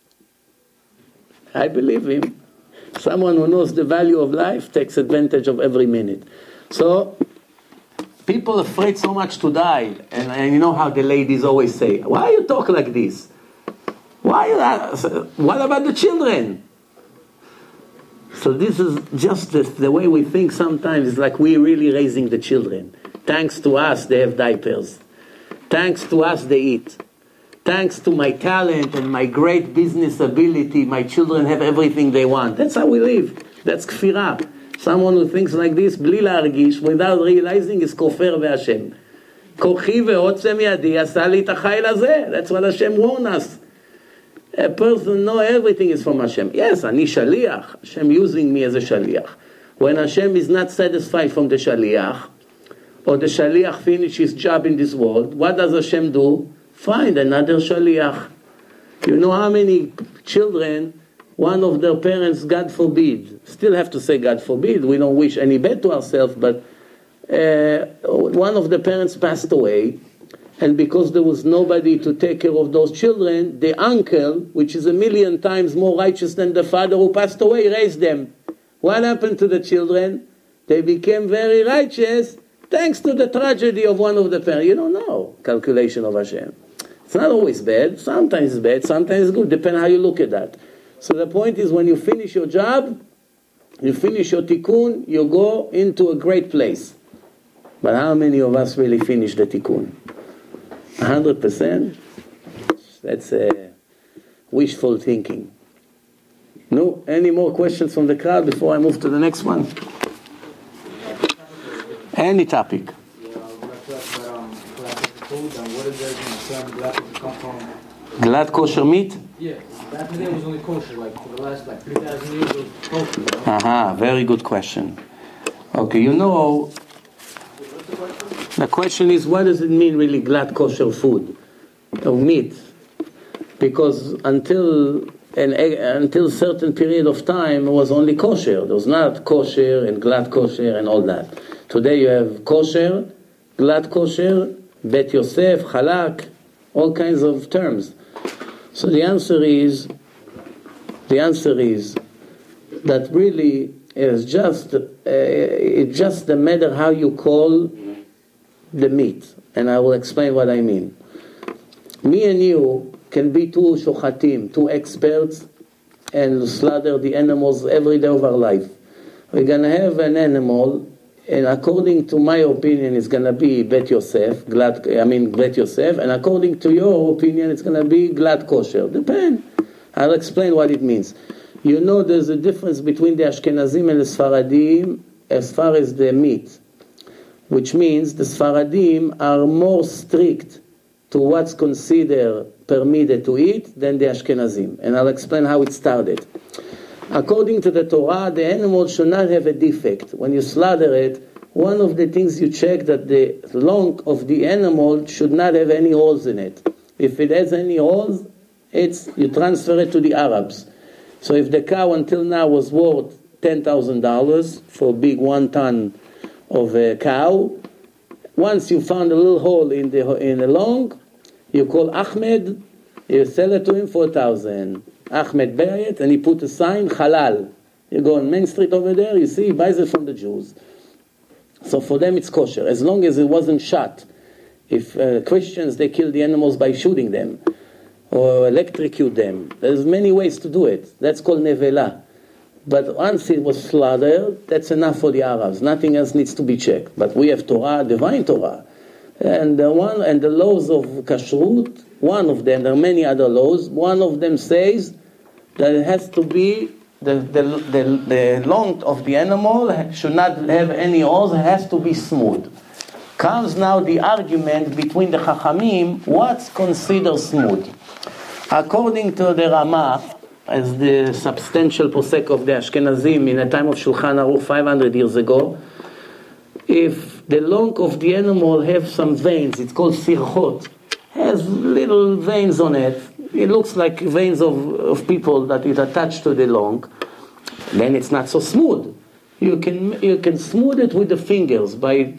Speaker 1: I believe him. Someone who knows the value of life takes advantage of every minute. So, people are afraid so much to die. And you know how the ladies always say, why you talk like this? What about the children? So this is just the way we think sometimes. It's like we're really raising the children. Thanks to us, they have diapers. Thanks to us, they eat. Thanks to my talent and my great business ability, my children have everything they want. That's how we live. That's kfirah. Someone who thinks like this, בלי להרגיש, without realizing, is כופר בהשם. כוחי ועוצם ידי עשה לי את החיל הזה. That's what Hashem warned us. A person know everything is from Hashem. Yes, אני shaliach. Hashem using me as a shaliach. When Hashem is not satisfied from the shaliach, or the shaliach finish his job in this world, what does Hashem do? Find another shaliach. You know how many children, one of their parents, God forbid, still have to say God forbid, we don't wish any bad to ourselves, but one of the parents passed away, and because there was nobody to take care of those children, the uncle, which is 1,000,000 times more righteous than the father who passed away, raised them. What happened to the children? They became very righteous thanks to the tragedy of one of the parents. You don't know calculation of Hashem. It's not always bad. Sometimes it's bad, sometimes it's good. Depends how you look at that. So the point is, when you finish your job, you finish your tikkun, you go into a great place. But how many of us really finish the tikkun? 100%? That's wishful thinking. No? Any more questions from the crowd before I move to the next one? Any topic. Glad kosher meat?
Speaker 4: Yeah, back in the day it was only kosher, like for the last 3,000 years it was kosher.
Speaker 1: Very good question. Okay, you know, the question is, what does it mean really glad kosher food or meat? Because until certain period of time it was only kosher. There was not kosher and glad kosher and all that. Today you have kosher, glad kosher, Bet Yosef, halak, all kinds of terms. So the answer is that really it's just a matter how you call the meat, and I will explain what I mean. Me and you can be 2 shochatim, 2 experts, and slaughter the animals every day of our life. We're going to have an animal, and according to my opinion, it's going to be Bet Yosef, Bet Yosef, and according to your opinion, it's going to be glad kosher. Depends. I'll explain what it means. You know, there's a difference between the Ashkenazim and the Sfaradim as far as the meat, which means the Sfaradim are more strict to what's considered permitted to eat than the Ashkenazim. And I'll explain how it started. According to the Torah, the animal should not have a defect. When you slaughter it, one of the things you check that the lung of the animal should not have any holes in it. If it has any holes, you transfer it to the Arabs. So if the cow until now was worth $10,000 for a big 1 ton of a cow, once you found a little hole in the lung, you call Ahmed, you sell it to him for $1,000. Ahmed buy it, and he put a sign, halal. You go on Main Street over there, you see, he buys it from the Jews. So for them it's kosher, as long as it wasn't shot. If Christians, they kill the animals by shooting them, or electrocute them. There's many ways to do it. That's called nevela. But once it was slaughtered, that's enough for the Arabs. Nothing else needs to be checked. But we have Torah, divine Torah. And the laws of kashrut, one of them, there are many other laws, one of them says that it has to be, the lung of the animal should not have any holes, it has to be smooth. Comes now the argument between the Chachamim, what's considered smooth? According to the Ramah, as the substantial posek of the Ashkenazim in the time of Shulchan Aruch 500 years ago, if the lung of the animal have some veins, it's called sirchot, has little veins on it, it looks like veins of people that is attached to the lung, then it's not so smooth. You can smooth it with the fingers by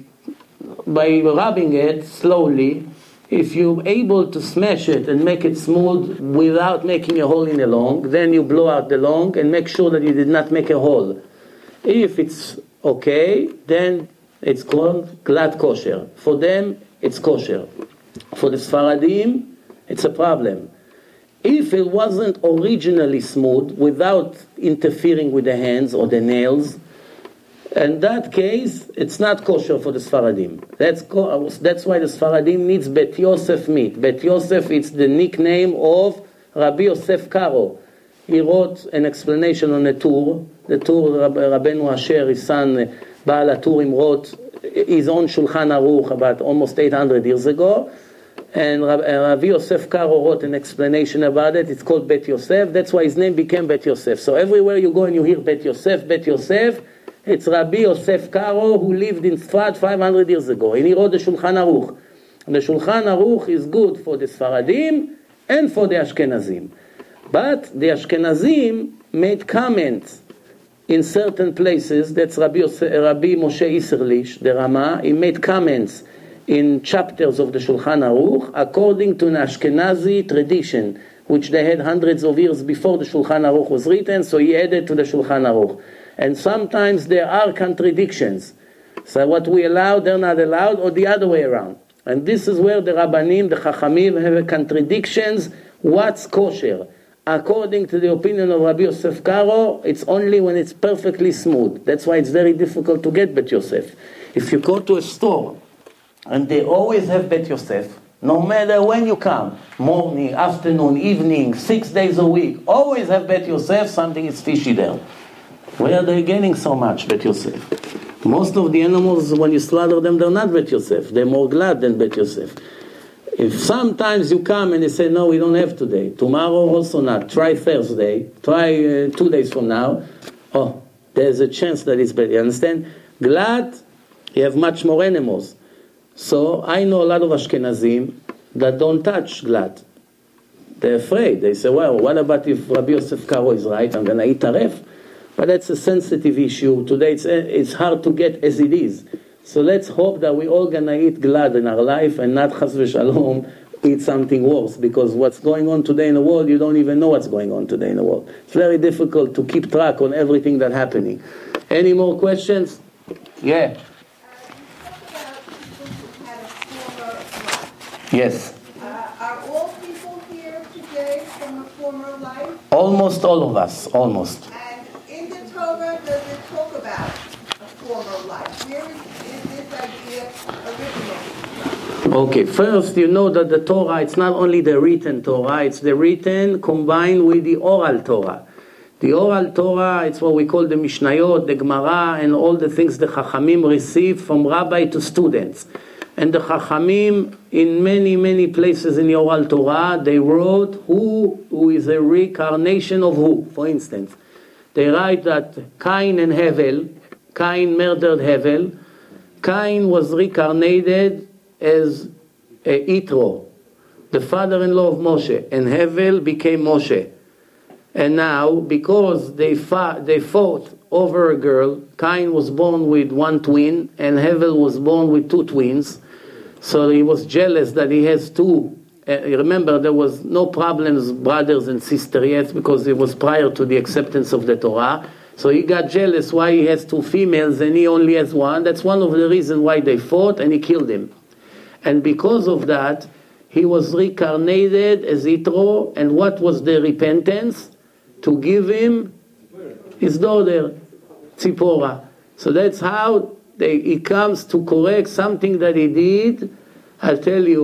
Speaker 1: rubbing it slowly. If you're able to smash it and make it smooth without making a hole in the lung, then you blow out the lung and make sure that you did not make a hole. If it's okay, then it's called glad kosher. For them, it's kosher. For the Sfaradim, it's a problem. If it wasn't originally smooth, without interfering with the hands or the nails, in that case, it's not kosher for the Sfaradim. That's why the Sfaradim needs Bet Yosef meat. Bet Yosef is the nickname of Rabbi Yosef Karo. He wrote an explanation on the Tur. The Tur, Rabbeinu Asher, his son, Baal HaTurim, wrote his own Shulchan Aruch about almost 800 years ago. And Rabbi Yosef Karo wrote an explanation about it. It's called Bet Yosef. That's why his name became Bet Yosef. So everywhere you go and you hear Bet Yosef, it's Rabbi Yosef Karo who lived in Sfat 500 years ago. And he wrote the Shulchan Aruch. And the Shulchan Aruch is good for the Sfaradim and for the Ashkenazim. But the Ashkenazim made comments in certain places. That's Rabbi Moshe Isserlich, the Rama. He made comments in chapters of the Shulchan Aruch according to an Ashkenazi tradition, which they had hundreds of years before the Shulchan Aruch was written, so he added to the Shulchan Aruch. And sometimes there are contradictions. So what we allow, they're not allowed, or the other way around. And this is where the Rabbanim, the Chachamim have contradictions. What's kosher? According to the opinion of Rabbi Yosef Karo, it's only when it's perfectly smooth. That's why it's very difficult to get Bet Yosef. If you go to a store, and they always have Bet Yosef, no matter when you come, morning, afternoon, evening, 6 days a week, always have Bet Yosef, something is fishy there. Where are they getting so much Bet Yosef? Most of the animals, when you slaughter them, they're not Bet Yosef. They're more glad than Bet Yosef. If sometimes you come and they say, no, we don't have today. Tomorrow also not. Try Thursday. Try 2 days from now. Oh, there's a chance that it's better. You understand? Glad, you have much more animals. So I know a lot of Ashkenazim that don't touch glad. They're afraid. They say, well, what about if Rabbi Yosef Karo is right? I'm going to eat taref. But that's a sensitive issue. Today it's hard to get as it is. So let's hope that we're all going to eat glad in our life and not chas v'shalom eat something worse. Because what's going on today in the world, you don't even know what's going on today in the world. It's very difficult to keep track on everything that's happening. Any more questions? Yeah. Yes.
Speaker 2: Are all people here today from a former life?
Speaker 1: Almost all of us, almost.
Speaker 2: And in the Torah, does it talk about a former life? Where is this idea original?
Speaker 1: Okay, first you know that the Torah, it's not only the written Torah, it's the written combined with the oral Torah. The oral Torah, it's what we call the Mishnayot, the Gemara, and all the things the Chachamim receive from rabbi to students. And the Chachamim, in many, many places in the oral Torah, they wrote who is a reincarnation of who. For instance, they write that Cain and Hevel, Cain murdered Hevel. Cain was reincarnated as Yitro, the father-in-law of Moshe, and Hevel became Moshe. And now, because they fought over a girl, Cain was born with one twin, and Hevel was born with two twins. So he was jealous that he has two. Remember, there was no problems, brothers and sisters yet, because it was prior to the acceptance of the Torah. So he got jealous why he has two females and he only has one. That's one of the reasons why they fought, and he killed him. And because of that, he was reincarnated as Yitro, and what was the repentance? To give him his daughter, Tzipora. So that's how he comes to correct something that he did, I'll tell you,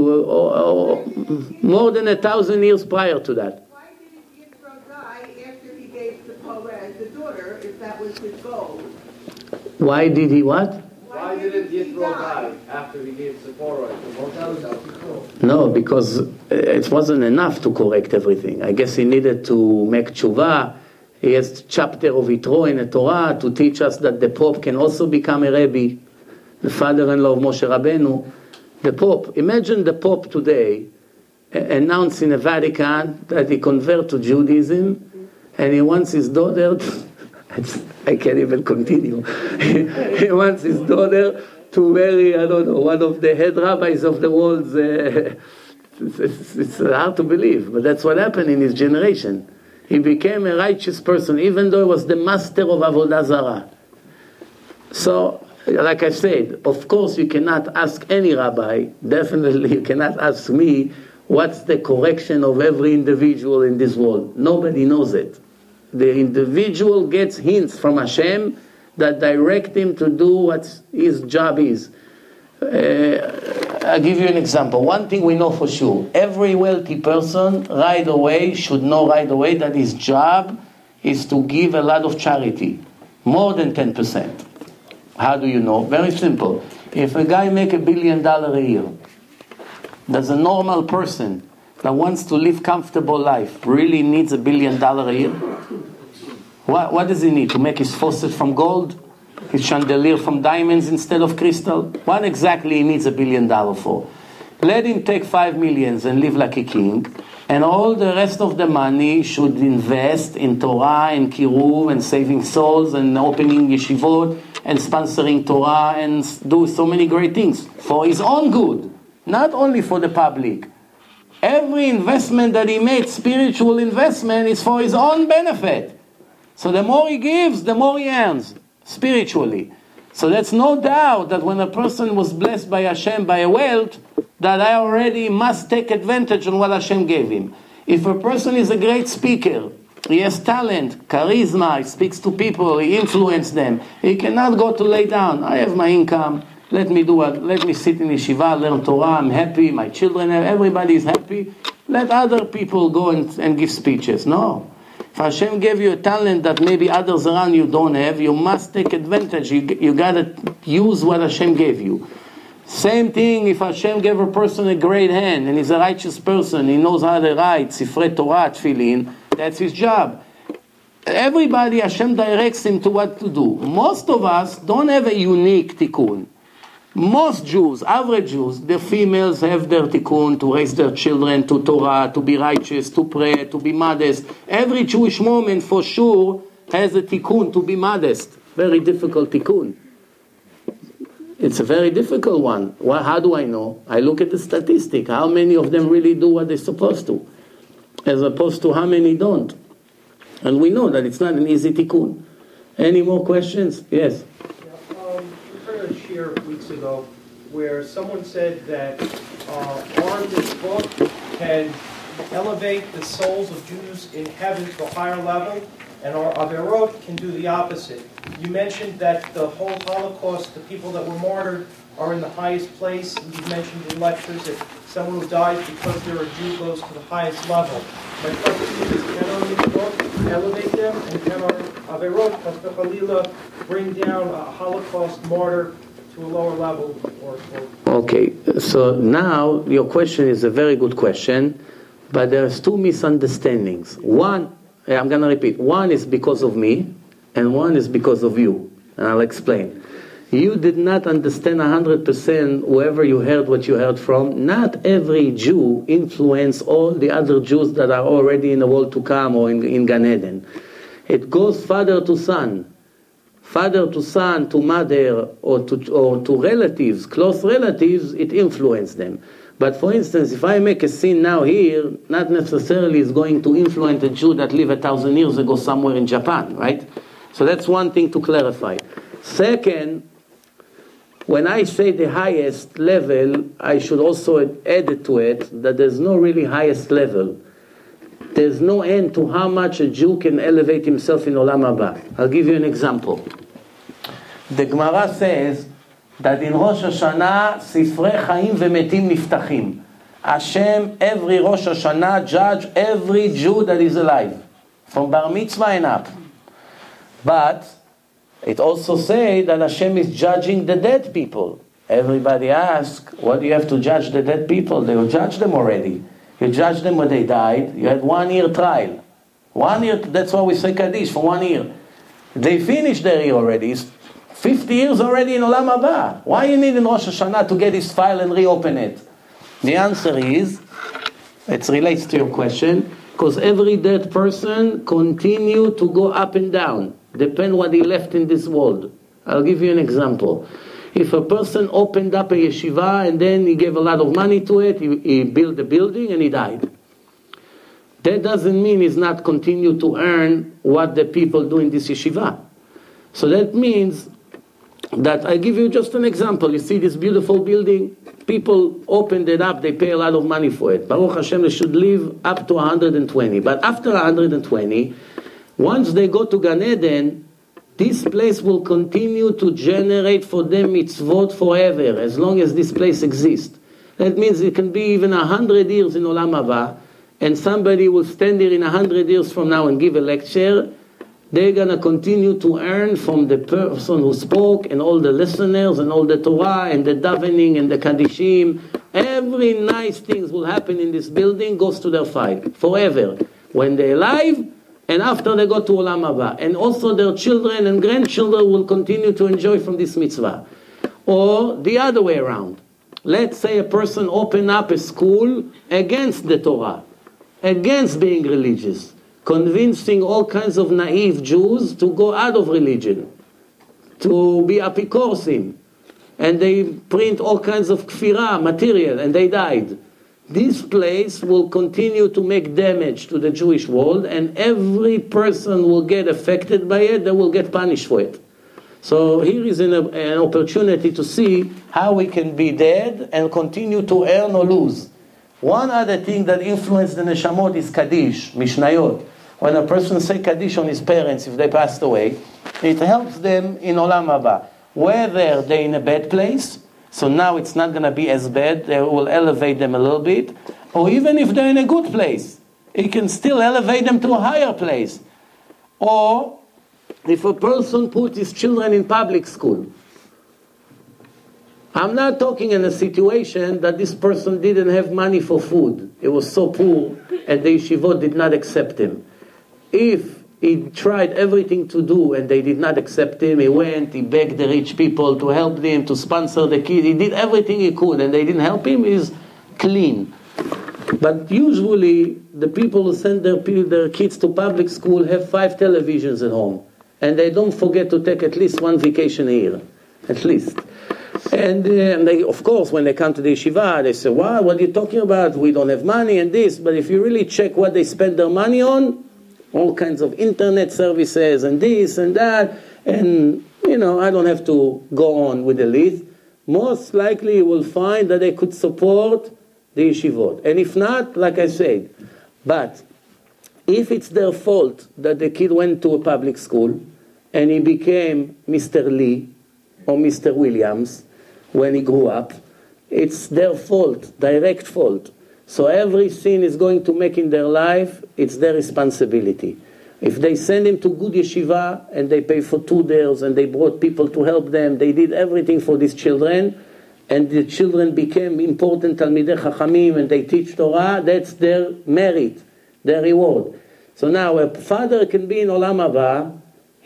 Speaker 1: more than 1,000 years prior to that.
Speaker 2: Why did Yitro die after he gave Tzipora as the daughter, if that was his goal?
Speaker 1: Why did he what?
Speaker 4: Why didn't Yitro die after he gave Tzipora to Moshe?
Speaker 1: No, because it wasn't enough to correct everything. I guess he needed to make tshuva. He has chapter of Yitro in the Torah to teach us that the Pope can also become a Rebbe. the father-in-law of Moshe Rabbeinu, the Pope. Imagine the Pope today announced in the Vatican that he converted to Judaism and he wants his daughter I can't even continue. He wants his daughter to marry, I don't know, one of the head rabbis of the world. It's hard to believe, but that's what happened in his generation. He became a righteous person, even though he was the master of Avodah Zarah. So, like I said, of course you cannot ask any rabbi, definitely you cannot ask me, what's the correction of every individual in this world? Nobody knows it. The individual gets hints from Hashem that direct him to do what his job is. I'll give you an example. One thing we know for sure, every wealthy person should know right away that his job is to give a lot of charity, more than 10%. How do you know? Very simple. If a guy make $1 billion a year, does a normal person that wants to live comfortable life really needs $1 billion a year? What does he need? To make his faucet from gold? His chandelier from diamonds instead of crystal? What exactly he needs $1 billion for? Let him take 5 million and live like a king, and all the rest of the money should invest in Torah and Kiruv and saving souls and opening yeshivot and sponsoring Torah and do so many great things for his own good, not only for the public. Every investment that he made, spiritual investment, is for his own benefit. So the more he gives, the more he earns, spiritually. So that's no doubt that when a person was blessed by Hashem by a wealth, that I already must take advantage on what Hashem gave him. If a person is a great speaker, he has talent, charisma, he speaks to people, he influences them, he cannot go to lay down. I have my income, let me sit in yeshiva, learn Torah, I'm happy, my children, everybody is happy. Let other people go and give speeches. No. If Hashem gave you a talent that maybe others around you don't have, you must take advantage. You gotta use what Hashem gave you. Same thing if Hashem gave a person a great hand and he's a righteous person, he knows how to write, Sifrei Torah, Tefillin, that's his job. Everybody, Hashem directs him to what to do. Most of us don't have a unique tikkun. Most Jews, average Jews, the females have their tikkun to raise their children to Torah, to be righteous, to pray, to be modest. Every Jewish woman for sure has a tikkun to be modest. Very difficult tikkun. It's a very difficult one. Well, how do I know? I look at the statistic. How many of them really do what they're supposed to? As opposed to how many don't. And we know that it's not an easy tikkun. Any more questions? Yes.
Speaker 5: Weeks ago, where someone said that this book can elevate the souls of Jews in heaven to a higher level, and our Averot can do the opposite. You mentioned that the whole Holocaust, the people that were martyred, are in the highest place. You mentioned in lectures that someone who dies because they're a Jew goes to the highest level. My question is, can our book elevate them, and can our Averot, Khalila, bring down a Holocaust martyr to a lower level?
Speaker 1: Okay, so now your question is a very good question, but there's two misunderstandings. One, I'm going to repeat, one is because of me, and one is because of you. And I'll explain. You did not understand 100% whoever you heard what you heard from. Not every Jew influenced all the other Jews that are already in the world to come or in Gan Eden. It goes father to son. Father to son, to mother, or to relatives, close relatives, it influenced them. But for instance, if I make a sin now here, not necessarily is going to influence a Jew that lived 1,000 years ago somewhere in Japan, right? So that's one thing to clarify. Second, when I say the highest level, I should also add to it that there's no really highest level. There's no end to how much a Jew can elevate himself in Olam Haba. I'll give you an example. The Gemara says that in Rosh Hashanah, Sifrei Chaim Vemetim Niftachim. Hashem, every Rosh Hashanah, judge every Jew that is alive, from Bar Mitzvah and up. But it also says that Hashem is judging the dead people. Everybody asks, what do you have to judge the dead people? They will judge them already. You judge them when they died. You had 1 year trial. 1 year, that's why we say Kaddish for 1 year. They finished their year already. It's 50 years already in Olam Haba. Why you need in Rosh Hashanah to get his file and reopen it? The answer is, it relates to your question, because every dead person continue to go up and down, depend what he left in this world. I'll give you an example. If a person opened up a yeshiva and then he gave a lot of money to it, he built a building and he died. That doesn't mean he's not continue to earn what the people do in this yeshiva. So that means that I give you just an example. You see this beautiful building, people opened it up, they pay a lot of money for it. Baruch Hashem, they should live up to 120. But after 120, once they go to Gan Eden, this place will continue to generate for them mitzvot forever, as long as this place exists. That means it can be even 100 years in Olam Haba, and somebody will stand there in 100 years from now and give a lecture. They're going to continue to earn from the person who spoke, and all the listeners, and all the Torah, and the davening, and the Kaddishim. Every nice things will happen in this building goes to their file, forever. When they're alive, and after they go to Olam Haba. And also their children and grandchildren will continue to enjoy from this mitzvah. Or the other way around. Let's say a person open up a school against the Torah, against being religious, convincing all kinds of naive Jews to go out of religion, to be apikorsim. And they print all kinds of kfirah material, and they died. This place will continue to make damage to the Jewish world, and every person will get affected by it, they will get punished for it. So here is an opportunity to see how we can be dead and continue to earn or lose. One other thing that influenced the Neshamot is Kaddish, Mishnayot. When a person say Kaddish on his parents if they passed away, it helps them in Olam Haba. Whether they're in a bad place, so now it's not going to be as bad, they will elevate them a little bit. Or even if they're in a good place, it can still elevate them to a higher place. Or if a person puts his children in public school. I'm not talking in a situation that this person didn't have money for food. He was so poor and the yeshivot did not accept him. If he tried everything to do and they did not accept him, he went, he begged the rich people to help him, to sponsor the kid. He did everything he could and they didn't help him, he's clean. But usually the people who send their kids to public school have 5 televisions at home. And they don't forget to take at least 1 vacation a year. At least. And they, of course, when they come to the yeshiva, they say, wow, what are you talking about? We don't have money and this. But if you really check what they spend their money on, all kinds of internet services and this and that, and, I don't have to go on with the list. Most likely you will find that they could support the yeshivot. And if not, like I said, but if it's their fault that the kid went to a public school and he became Mr. Lee or Mr. Williams when he grew up, it's their fault, direct fault. So every sin is going to make in their life, it's their responsibility. If they send him to good yeshiva and they pay for 2 days and they brought people to help them, they did everything for these children, and the children became important Talmidei Chachamim and they teach Torah, that's their merit, their reward. So now a father can be in Olam Haba,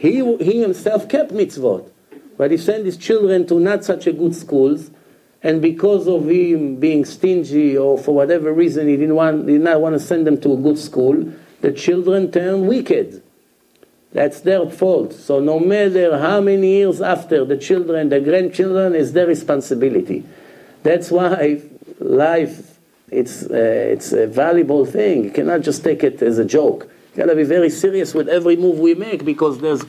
Speaker 1: he himself kept mitzvot, but he sent his children to not such a good schools, and because of him being stingy or for whatever reason he did not want to send them to a good school, the children turn wicked. That's their fault. So no matter how many years after, the children, the grandchildren, is their responsibility. That's why life, it's a valuable thing. You cannot just take it as a joke. You got to be very serious with every move we make because there's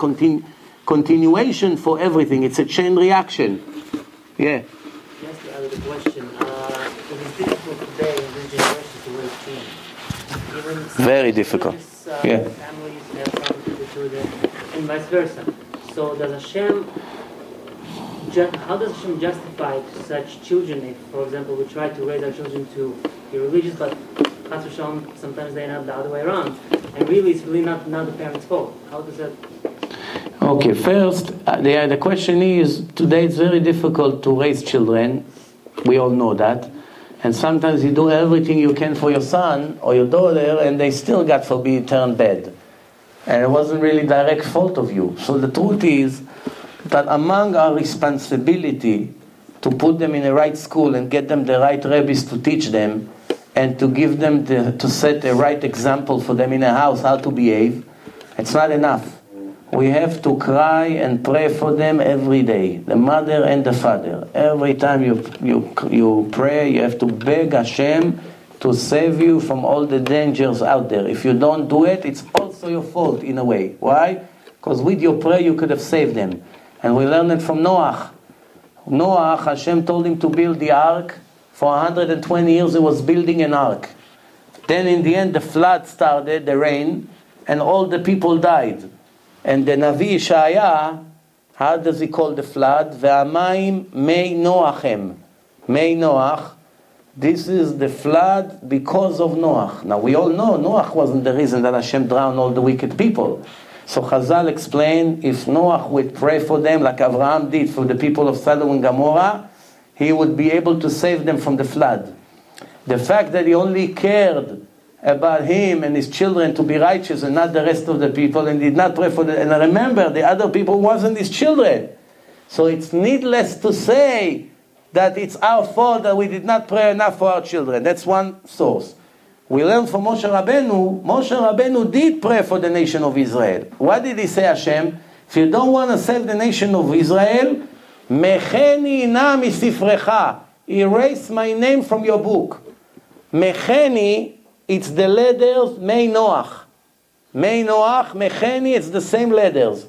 Speaker 1: continuation for everything. It's a chain reaction. Yeah.
Speaker 6: Just to add the question, it is difficult today in this generation to raise children. Even
Speaker 1: Very difficult. Yeah.
Speaker 6: Families have problems with the children, and vice versa. So does Hashem, how does Hashem justify such children if, for example, we try to raise our children to be religious, but Chas v'Shalom, sometimes they end up the other way around, and really it's really not the parents' fault. How does that...
Speaker 1: Okay, first, the question is, today it's very difficult to raise children. We all know that. And sometimes you do everything you can for your son or your daughter, and they still, God forbid, turn bad. And it wasn't really direct fault of you. So the truth is that among our responsibility to put them in the right school and get them the right rabbis to teach them and to give them to set a right example for them in a house how to behave, it's not enough. We have to cry and pray for them every day, the mother and the father. Every time you pray, you have to beg Hashem to save you from all the dangers out there. If you don't do it, it's also your fault in a way. Why? Because with your prayer you could have saved them. And we learned it from Noach. Noach, Hashem told him to build the ark. For 120 years he was building an ark. Then in the end the flood started, the rain, and all the people died. And the Navi Ishaya, how does he call the flood? Ve'amayim mei Noachem. Mei Noach. This is the flood because of Noach. Now we all know Noach wasn't the reason that Hashem drowned all the wicked people. So Chazal explained, if Noach would pray for them like Abraham did for the people of Sodom and Gomorrah, he would be able to save them from the flood. The fact that he only cared about him and his children to be righteous and not the rest of the people, and did not pray for them, and remember, the other people wasn't his children. So it's needless to say that it's our fault that we did not pray enough for our children. That's one source. We learn from Moshe Rabbeinu did pray for the nation of Israel. What did he say, Hashem? If you don't want to save the nation of Israel, Mecheni na misifrecha, erase my name from your book. Mecheni, it's the letters Mei Noach. Mei Noach, Mecheni, it's the same letters.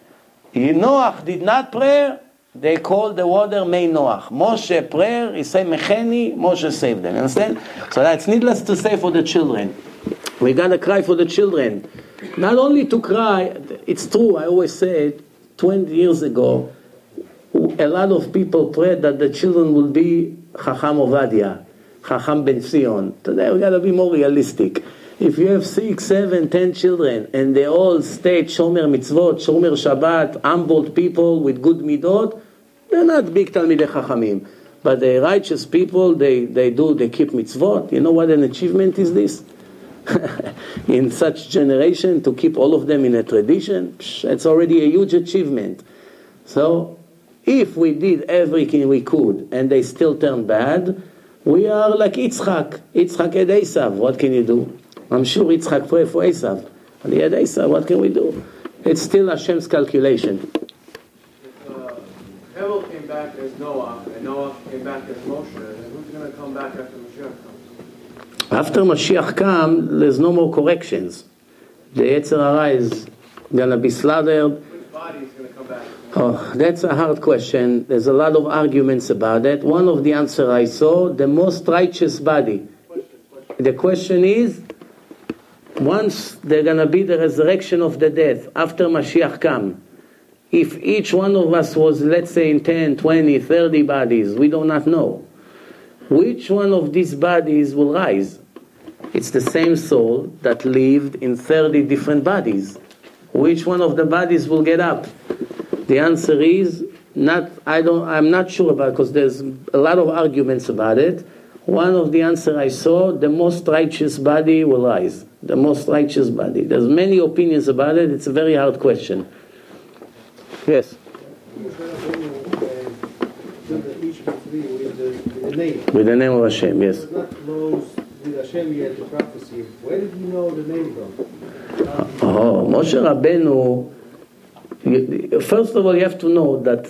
Speaker 1: Noach did not pray, they called the water Mei Noach. Moshe prayer, he said Mecheni, Moshe saved them. Understand? So that's needless to say for the children. We gotta cry for the children. Not only to cry, it's true, I always said, 20 years ago, a lot of people prayed that the children will be Chacham Ovadia, Chacham Ben Zion. Today we gotta be more realistic. If you have 6, 7, 10 children and they all stay Shomer Mitzvot, Shomer Shabbat, humble people with good midot, they're not big Talmidei Chachamim. But the righteous people, they keep mitzvot. You know what an achievement is this? In such generation, to keep all of them in a tradition, it's already a huge achievement. So, if we did everything we could and they still turn bad, we are like Yitzchak and Esav. What can you do? I'm sure Yitzchak prayed for Esav. And he had Esav. What can we do? It's still Hashem's calculation.
Speaker 7: If Hevel came back as Noah and Noah came back as Moshe, then who's going to come back after Mashiach comes?
Speaker 1: After Mashiach comes, there's no more corrections. The Yetzer Hara is going to be slaughtered.
Speaker 7: Which body is going to come back?
Speaker 1: Oh, that's a hard question. There's a lot of arguments about it. One of the answers I saw, the most righteous body. The question is, once there's going to be the resurrection of the dead, after Mashiach comes, if each one of us was, let's say, in 10, 20, 30 bodies, we do not know. Which one of these bodies will rise? It's the same soul that lived in 30 different bodies. Which one of the bodies will get up? The answer is I'm not sure about it, because there's a lot of arguments about it. One of the answers I saw, the most righteous body will rise. The most righteous body. There's many opinions about it. It's a very hard question. Yes? With the name of Hashem, yes.
Speaker 8: He was not close with Hashem yet, the prophecy. Where did you know the name from?
Speaker 1: Moshe Rabbeinu, first of all, you have to know that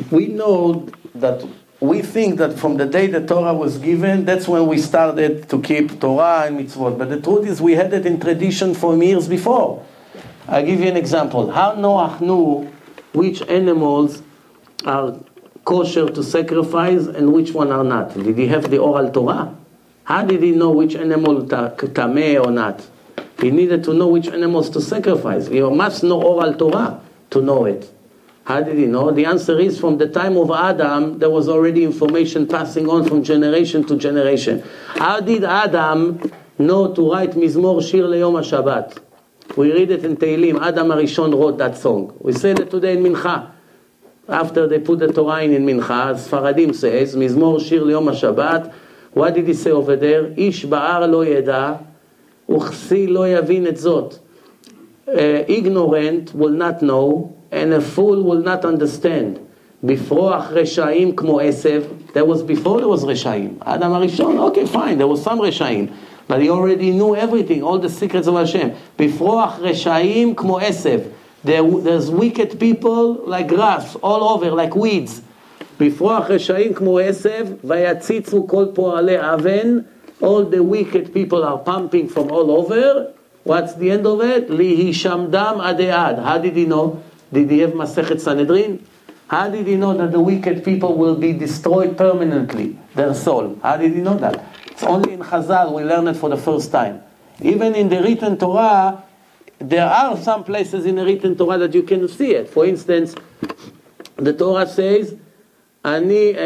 Speaker 1: we think that from the day the Torah was given, that's when we started to keep Torah and mitzvot. But the truth is, we had it in tradition for years before. I'll give you an example. How Noach knew which animals are kosher to sacrifice and which one are not? Did he have the oral Torah? How did he know which animal tameh or not? He needed to know which animals to sacrifice. You must know oral Torah to know it. How did he know? The answer is, from the time of Adam, there was already information passing on from generation to generation. How did Adam know to write Mizmor Shir Leyom HaShabbat? We read it in Tehillim. Adam HaRishon wrote that song. We say that today in Mincha. After they put the Torah in Mincha, Sfaradim says, Mizmor Shir Leyom HaShabbat. What did he say over there? Ish ba'ar lo yeda, uchsi lo yavin et zot. Ignorant will not know, and a fool will not understand. Befroach reshaim kmo esev. That was before there was reshaim. Adam Arishon, okay, fine, there was some reshaim. But he already knew everything, all the secrets of Hashem. Befroach reshaim kmo esev. There's wicked people like grass, all over, like weeds. Befroach reshaim kmo esev, vayatzitzu kol po'ale aven. All the wicked people are pumping from all over. What's the end of it? Lihi shamdam adead. How did he know? Did he have Masechet Sanhedrin? How did he know that the wicked people will be destroyed permanently, their soul? How did he know that? It's only in Chazal we learn it for the first time. Even in the written Torah, there are some places in the written Torah that you can see it. For instance, the Torah says, I'm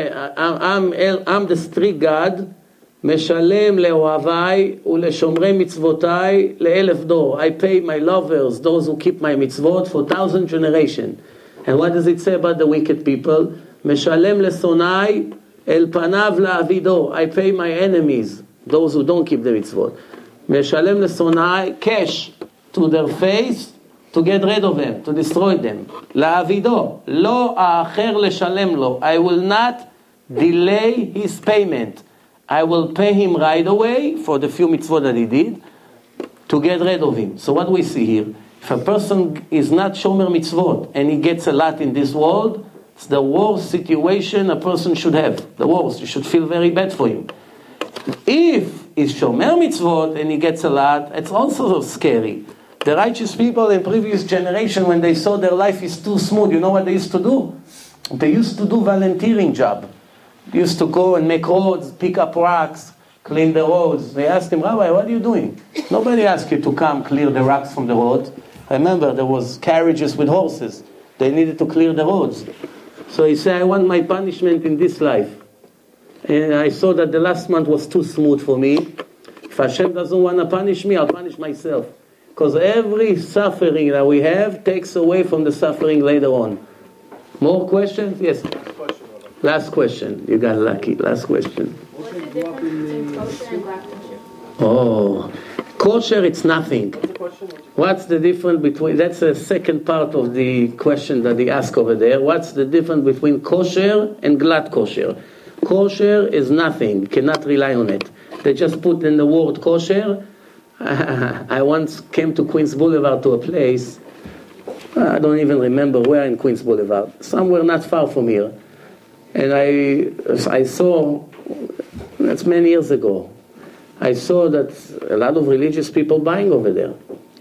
Speaker 1: the strict God, משלם לאוהביי ולשומרי מצוותיי לאלף דור. I pay my lovers, those who keep my mitzvot, for 1,000 generations. And what does it say about the wicked people? משלם לשונאי אל פניו לעבידו. I pay my enemies, those who don't keep the mitzvot. משלם לשונאי cash to their face to get rid of them, to destroy them. לעבידו. לא האחר לשלם לו. I will not delay his payment. I will pay him right away for the few mitzvot that he did to get rid of him. So what do we see here? If a person is not shomer mitzvot and he gets a lot in this world, it's the worst situation a person should have. The worst. You should feel very bad for him. If he's shomer mitzvot and he gets a lot, it's also scary. The righteous people in previous generation, when they saw their life is too smooth, you know what they used to do? They used to do volunteering job. They used to go and make roads, pick up rocks, clean the roads. They asked him, Rabbi, what are you doing? Nobody asked you to come clear the rocks from the road. Remember, there was carriages with horses. They needed to clear the roads. So he said, I want my punishment in this life. And I saw that the last month was too smooth for me. If Hashem doesn't want to punish me, I'll punish myself. Because every suffering that we have takes away from the suffering later on. More questions? Yes. Last question. You got lucky. Last question.
Speaker 3: What's the difference between kosher and black kosher?
Speaker 1: Oh, kosher, it's nothing. What's the difference between... That's the second part of the question that he asked over there. What's the difference between kosher and glatt kosher? Kosher is nothing. You cannot rely on it. They just put in the word kosher. I once came to Queens Boulevard to a place. I don't even remember where in Queens Boulevard. Somewhere not far from here. And I saw, that's many years ago, I saw that a lot of religious people buying over there.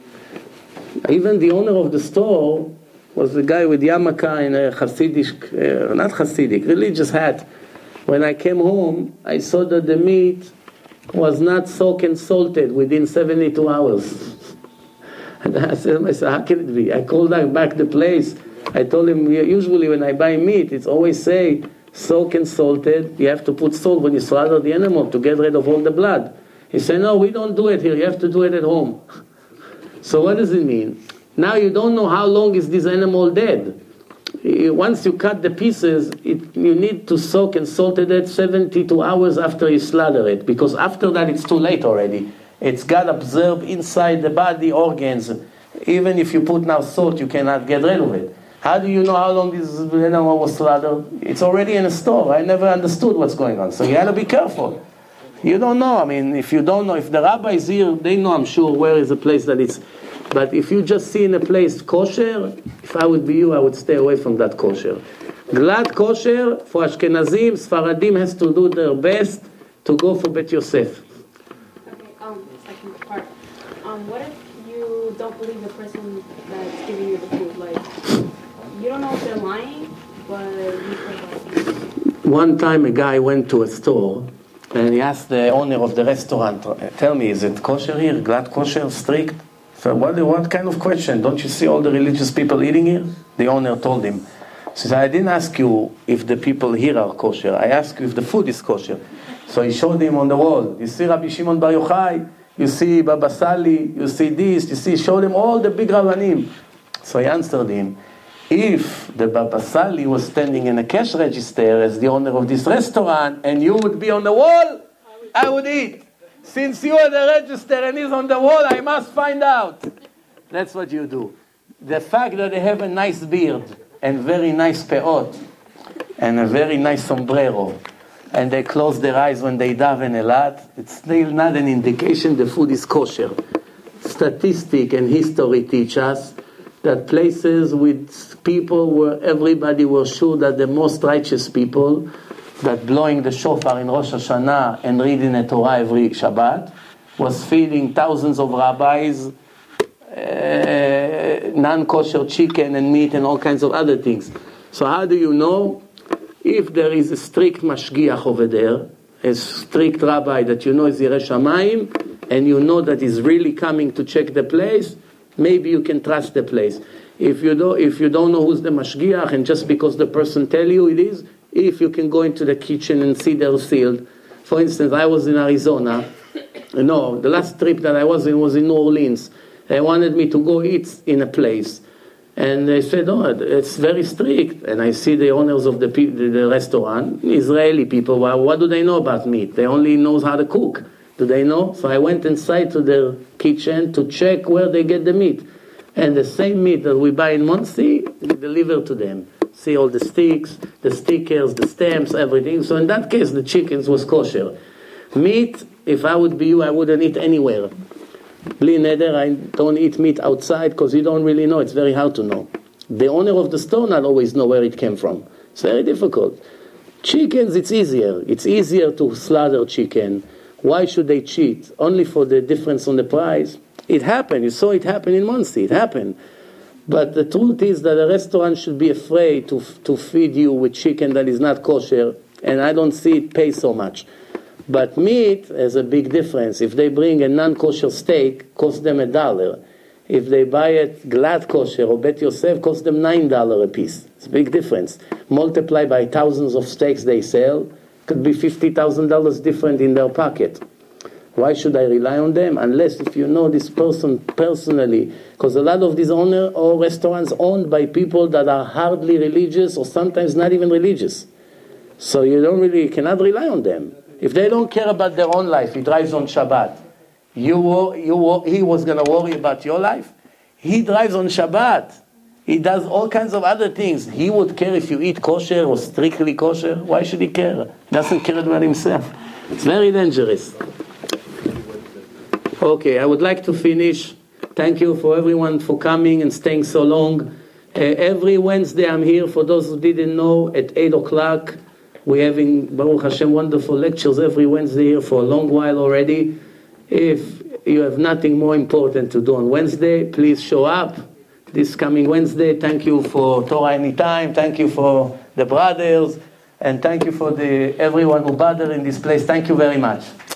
Speaker 1: Even the owner of the store was the guy with yarmulke and a Hasidic, not Hasidic, religious hat. When I came home, I saw that the meat was not soaked and salted within 72 hours. And I said to myself, how can it be? I called back the place. I told him, usually when I buy meat, it's always say, soaked and salted. You have to put salt when you slaughter the animal to get rid of all the blood. He said, no, we don't do it here. You have to do it at home. So what does it mean? Now you don't know how long is this animal dead. Once you cut the pieces, you need to soak and salt it 72 hours after you slaughter it. Because after that, it's too late already. It's got absorbed inside the body organs. Even if you put now salt, you cannot get rid of it. How do you know how long this animal was slaughtered? It's already in a store. I never understood what's going on. So you have to be careful. You don't know. I mean, if you don't know, if the rabbi is here, they know, I'm sure, where is the place that it's... But if you just see in a place kosher, if I would be you, I would stay away from that kosher. Glatt kosher, for Ashkenazim, Sfaradim has to do their best to go for Bet Yosef.
Speaker 3: Okay, second part. What if you don't believe the person that's giving you the food? Like, you don't know if they're lying, but you think.
Speaker 1: One time a guy went to a store and he asked the owner of the restaurant, tell me, is it kosher here? Glatt kosher, strict? So what kind of question? Don't you see all the religious people eating here? The owner told him. He said, I didn't ask you if the people here are kosher. I asked you if the food is kosher. So he showed him on the wall. You see Rabbi Shimon Bar Yochai, you see Baba Sali, you see this, you see, showed him all the big Rabbanim. So he answered him, if the Baba Sali was standing in a cash register as the owner of this restaurant and you would be on the wall, I would eat. Since you are the register and he's on the wall, I must find out. That's what you do. the fact that they have a nice beard and very nice peot and a very nice sombrero and they close their eyes when they daven a lot, it's still not an indication the food is kosher. Statistic and history teach us that places with people where everybody was sure that the most righteous people that blowing the shofar in Rosh Hashanah and reading the Torah every Shabbat was feeding thousands of rabbis non-kosher chicken and meat and all kinds of other things. So how do you know? If there is a strict mashgiach over there, a strict rabbi that you know is Yireh Shamayim, and you know that he's really coming to check the place, maybe you can trust the place. If you don't know who's the mashgiach, and just because the person tell you it is, if you can go into the kitchen and see they're sealed. For instance, I was in Arizona. No, the last trip that I was in New Orleans. They wanted me to go eat in a place. And they said, oh, it's very strict. And I see the owners of the restaurant, Israeli people, well, what do they know about meat? They only know how to cook. Do they know? So I went inside to their kitchen to check where they get the meat. And the same meat that we buy in Monsey, we deliver to them. See all the sticks, the stickers, the stamps, everything. So in that case, the chickens was kosher. Meat, if I would be you, I wouldn't eat anywhere. Bli neder, I don't eat meat outside because you don't really know. It's very hard to know. The owner of the store not always know where it came from. It's very difficult. Chickens, it's easier. It's easier to slaughter chicken. Why should they cheat? Only for the difference on the price. It happened. You saw it happen in Monsey. It happened. But the truth is that a restaurant should be afraid to feed you with chicken that is not kosher. And I don't see it pay so much. But meat has a big difference. If they bring a non-kosher steak, cost them $1. If they buy it glad kosher or Bet Yosef, cost them $9 a piece. It's a big difference. Multiply by thousands of steaks they sell, could be $50,000 different in their pocket. Why should I rely on them? Unless if you know this person personally. Because a lot of these owners or restaurants owned by people that are hardly religious or sometimes not even religious. So you cannot rely on them. If they don't care about their own life, he drives on Shabbat. He was going to worry about your life? He drives on Shabbat. He does all kinds of other things. He would care if you eat kosher or strictly kosher. Why should he care? He doesn't care about himself. It's very dangerous. Okay, I would like to finish. Thank you for everyone for coming and staying so long. Every Wednesday I'm here, for those who didn't know, at 8 o'clock. We're having, Baruch Hashem, wonderful lectures every Wednesday here for a long while already. If you have nothing more important to do on Wednesday, please show up this coming Wednesday. Thank you for Torah Anytime. Thank you for the brothers. And thank you for everyone who bothered in this place. Thank you very much.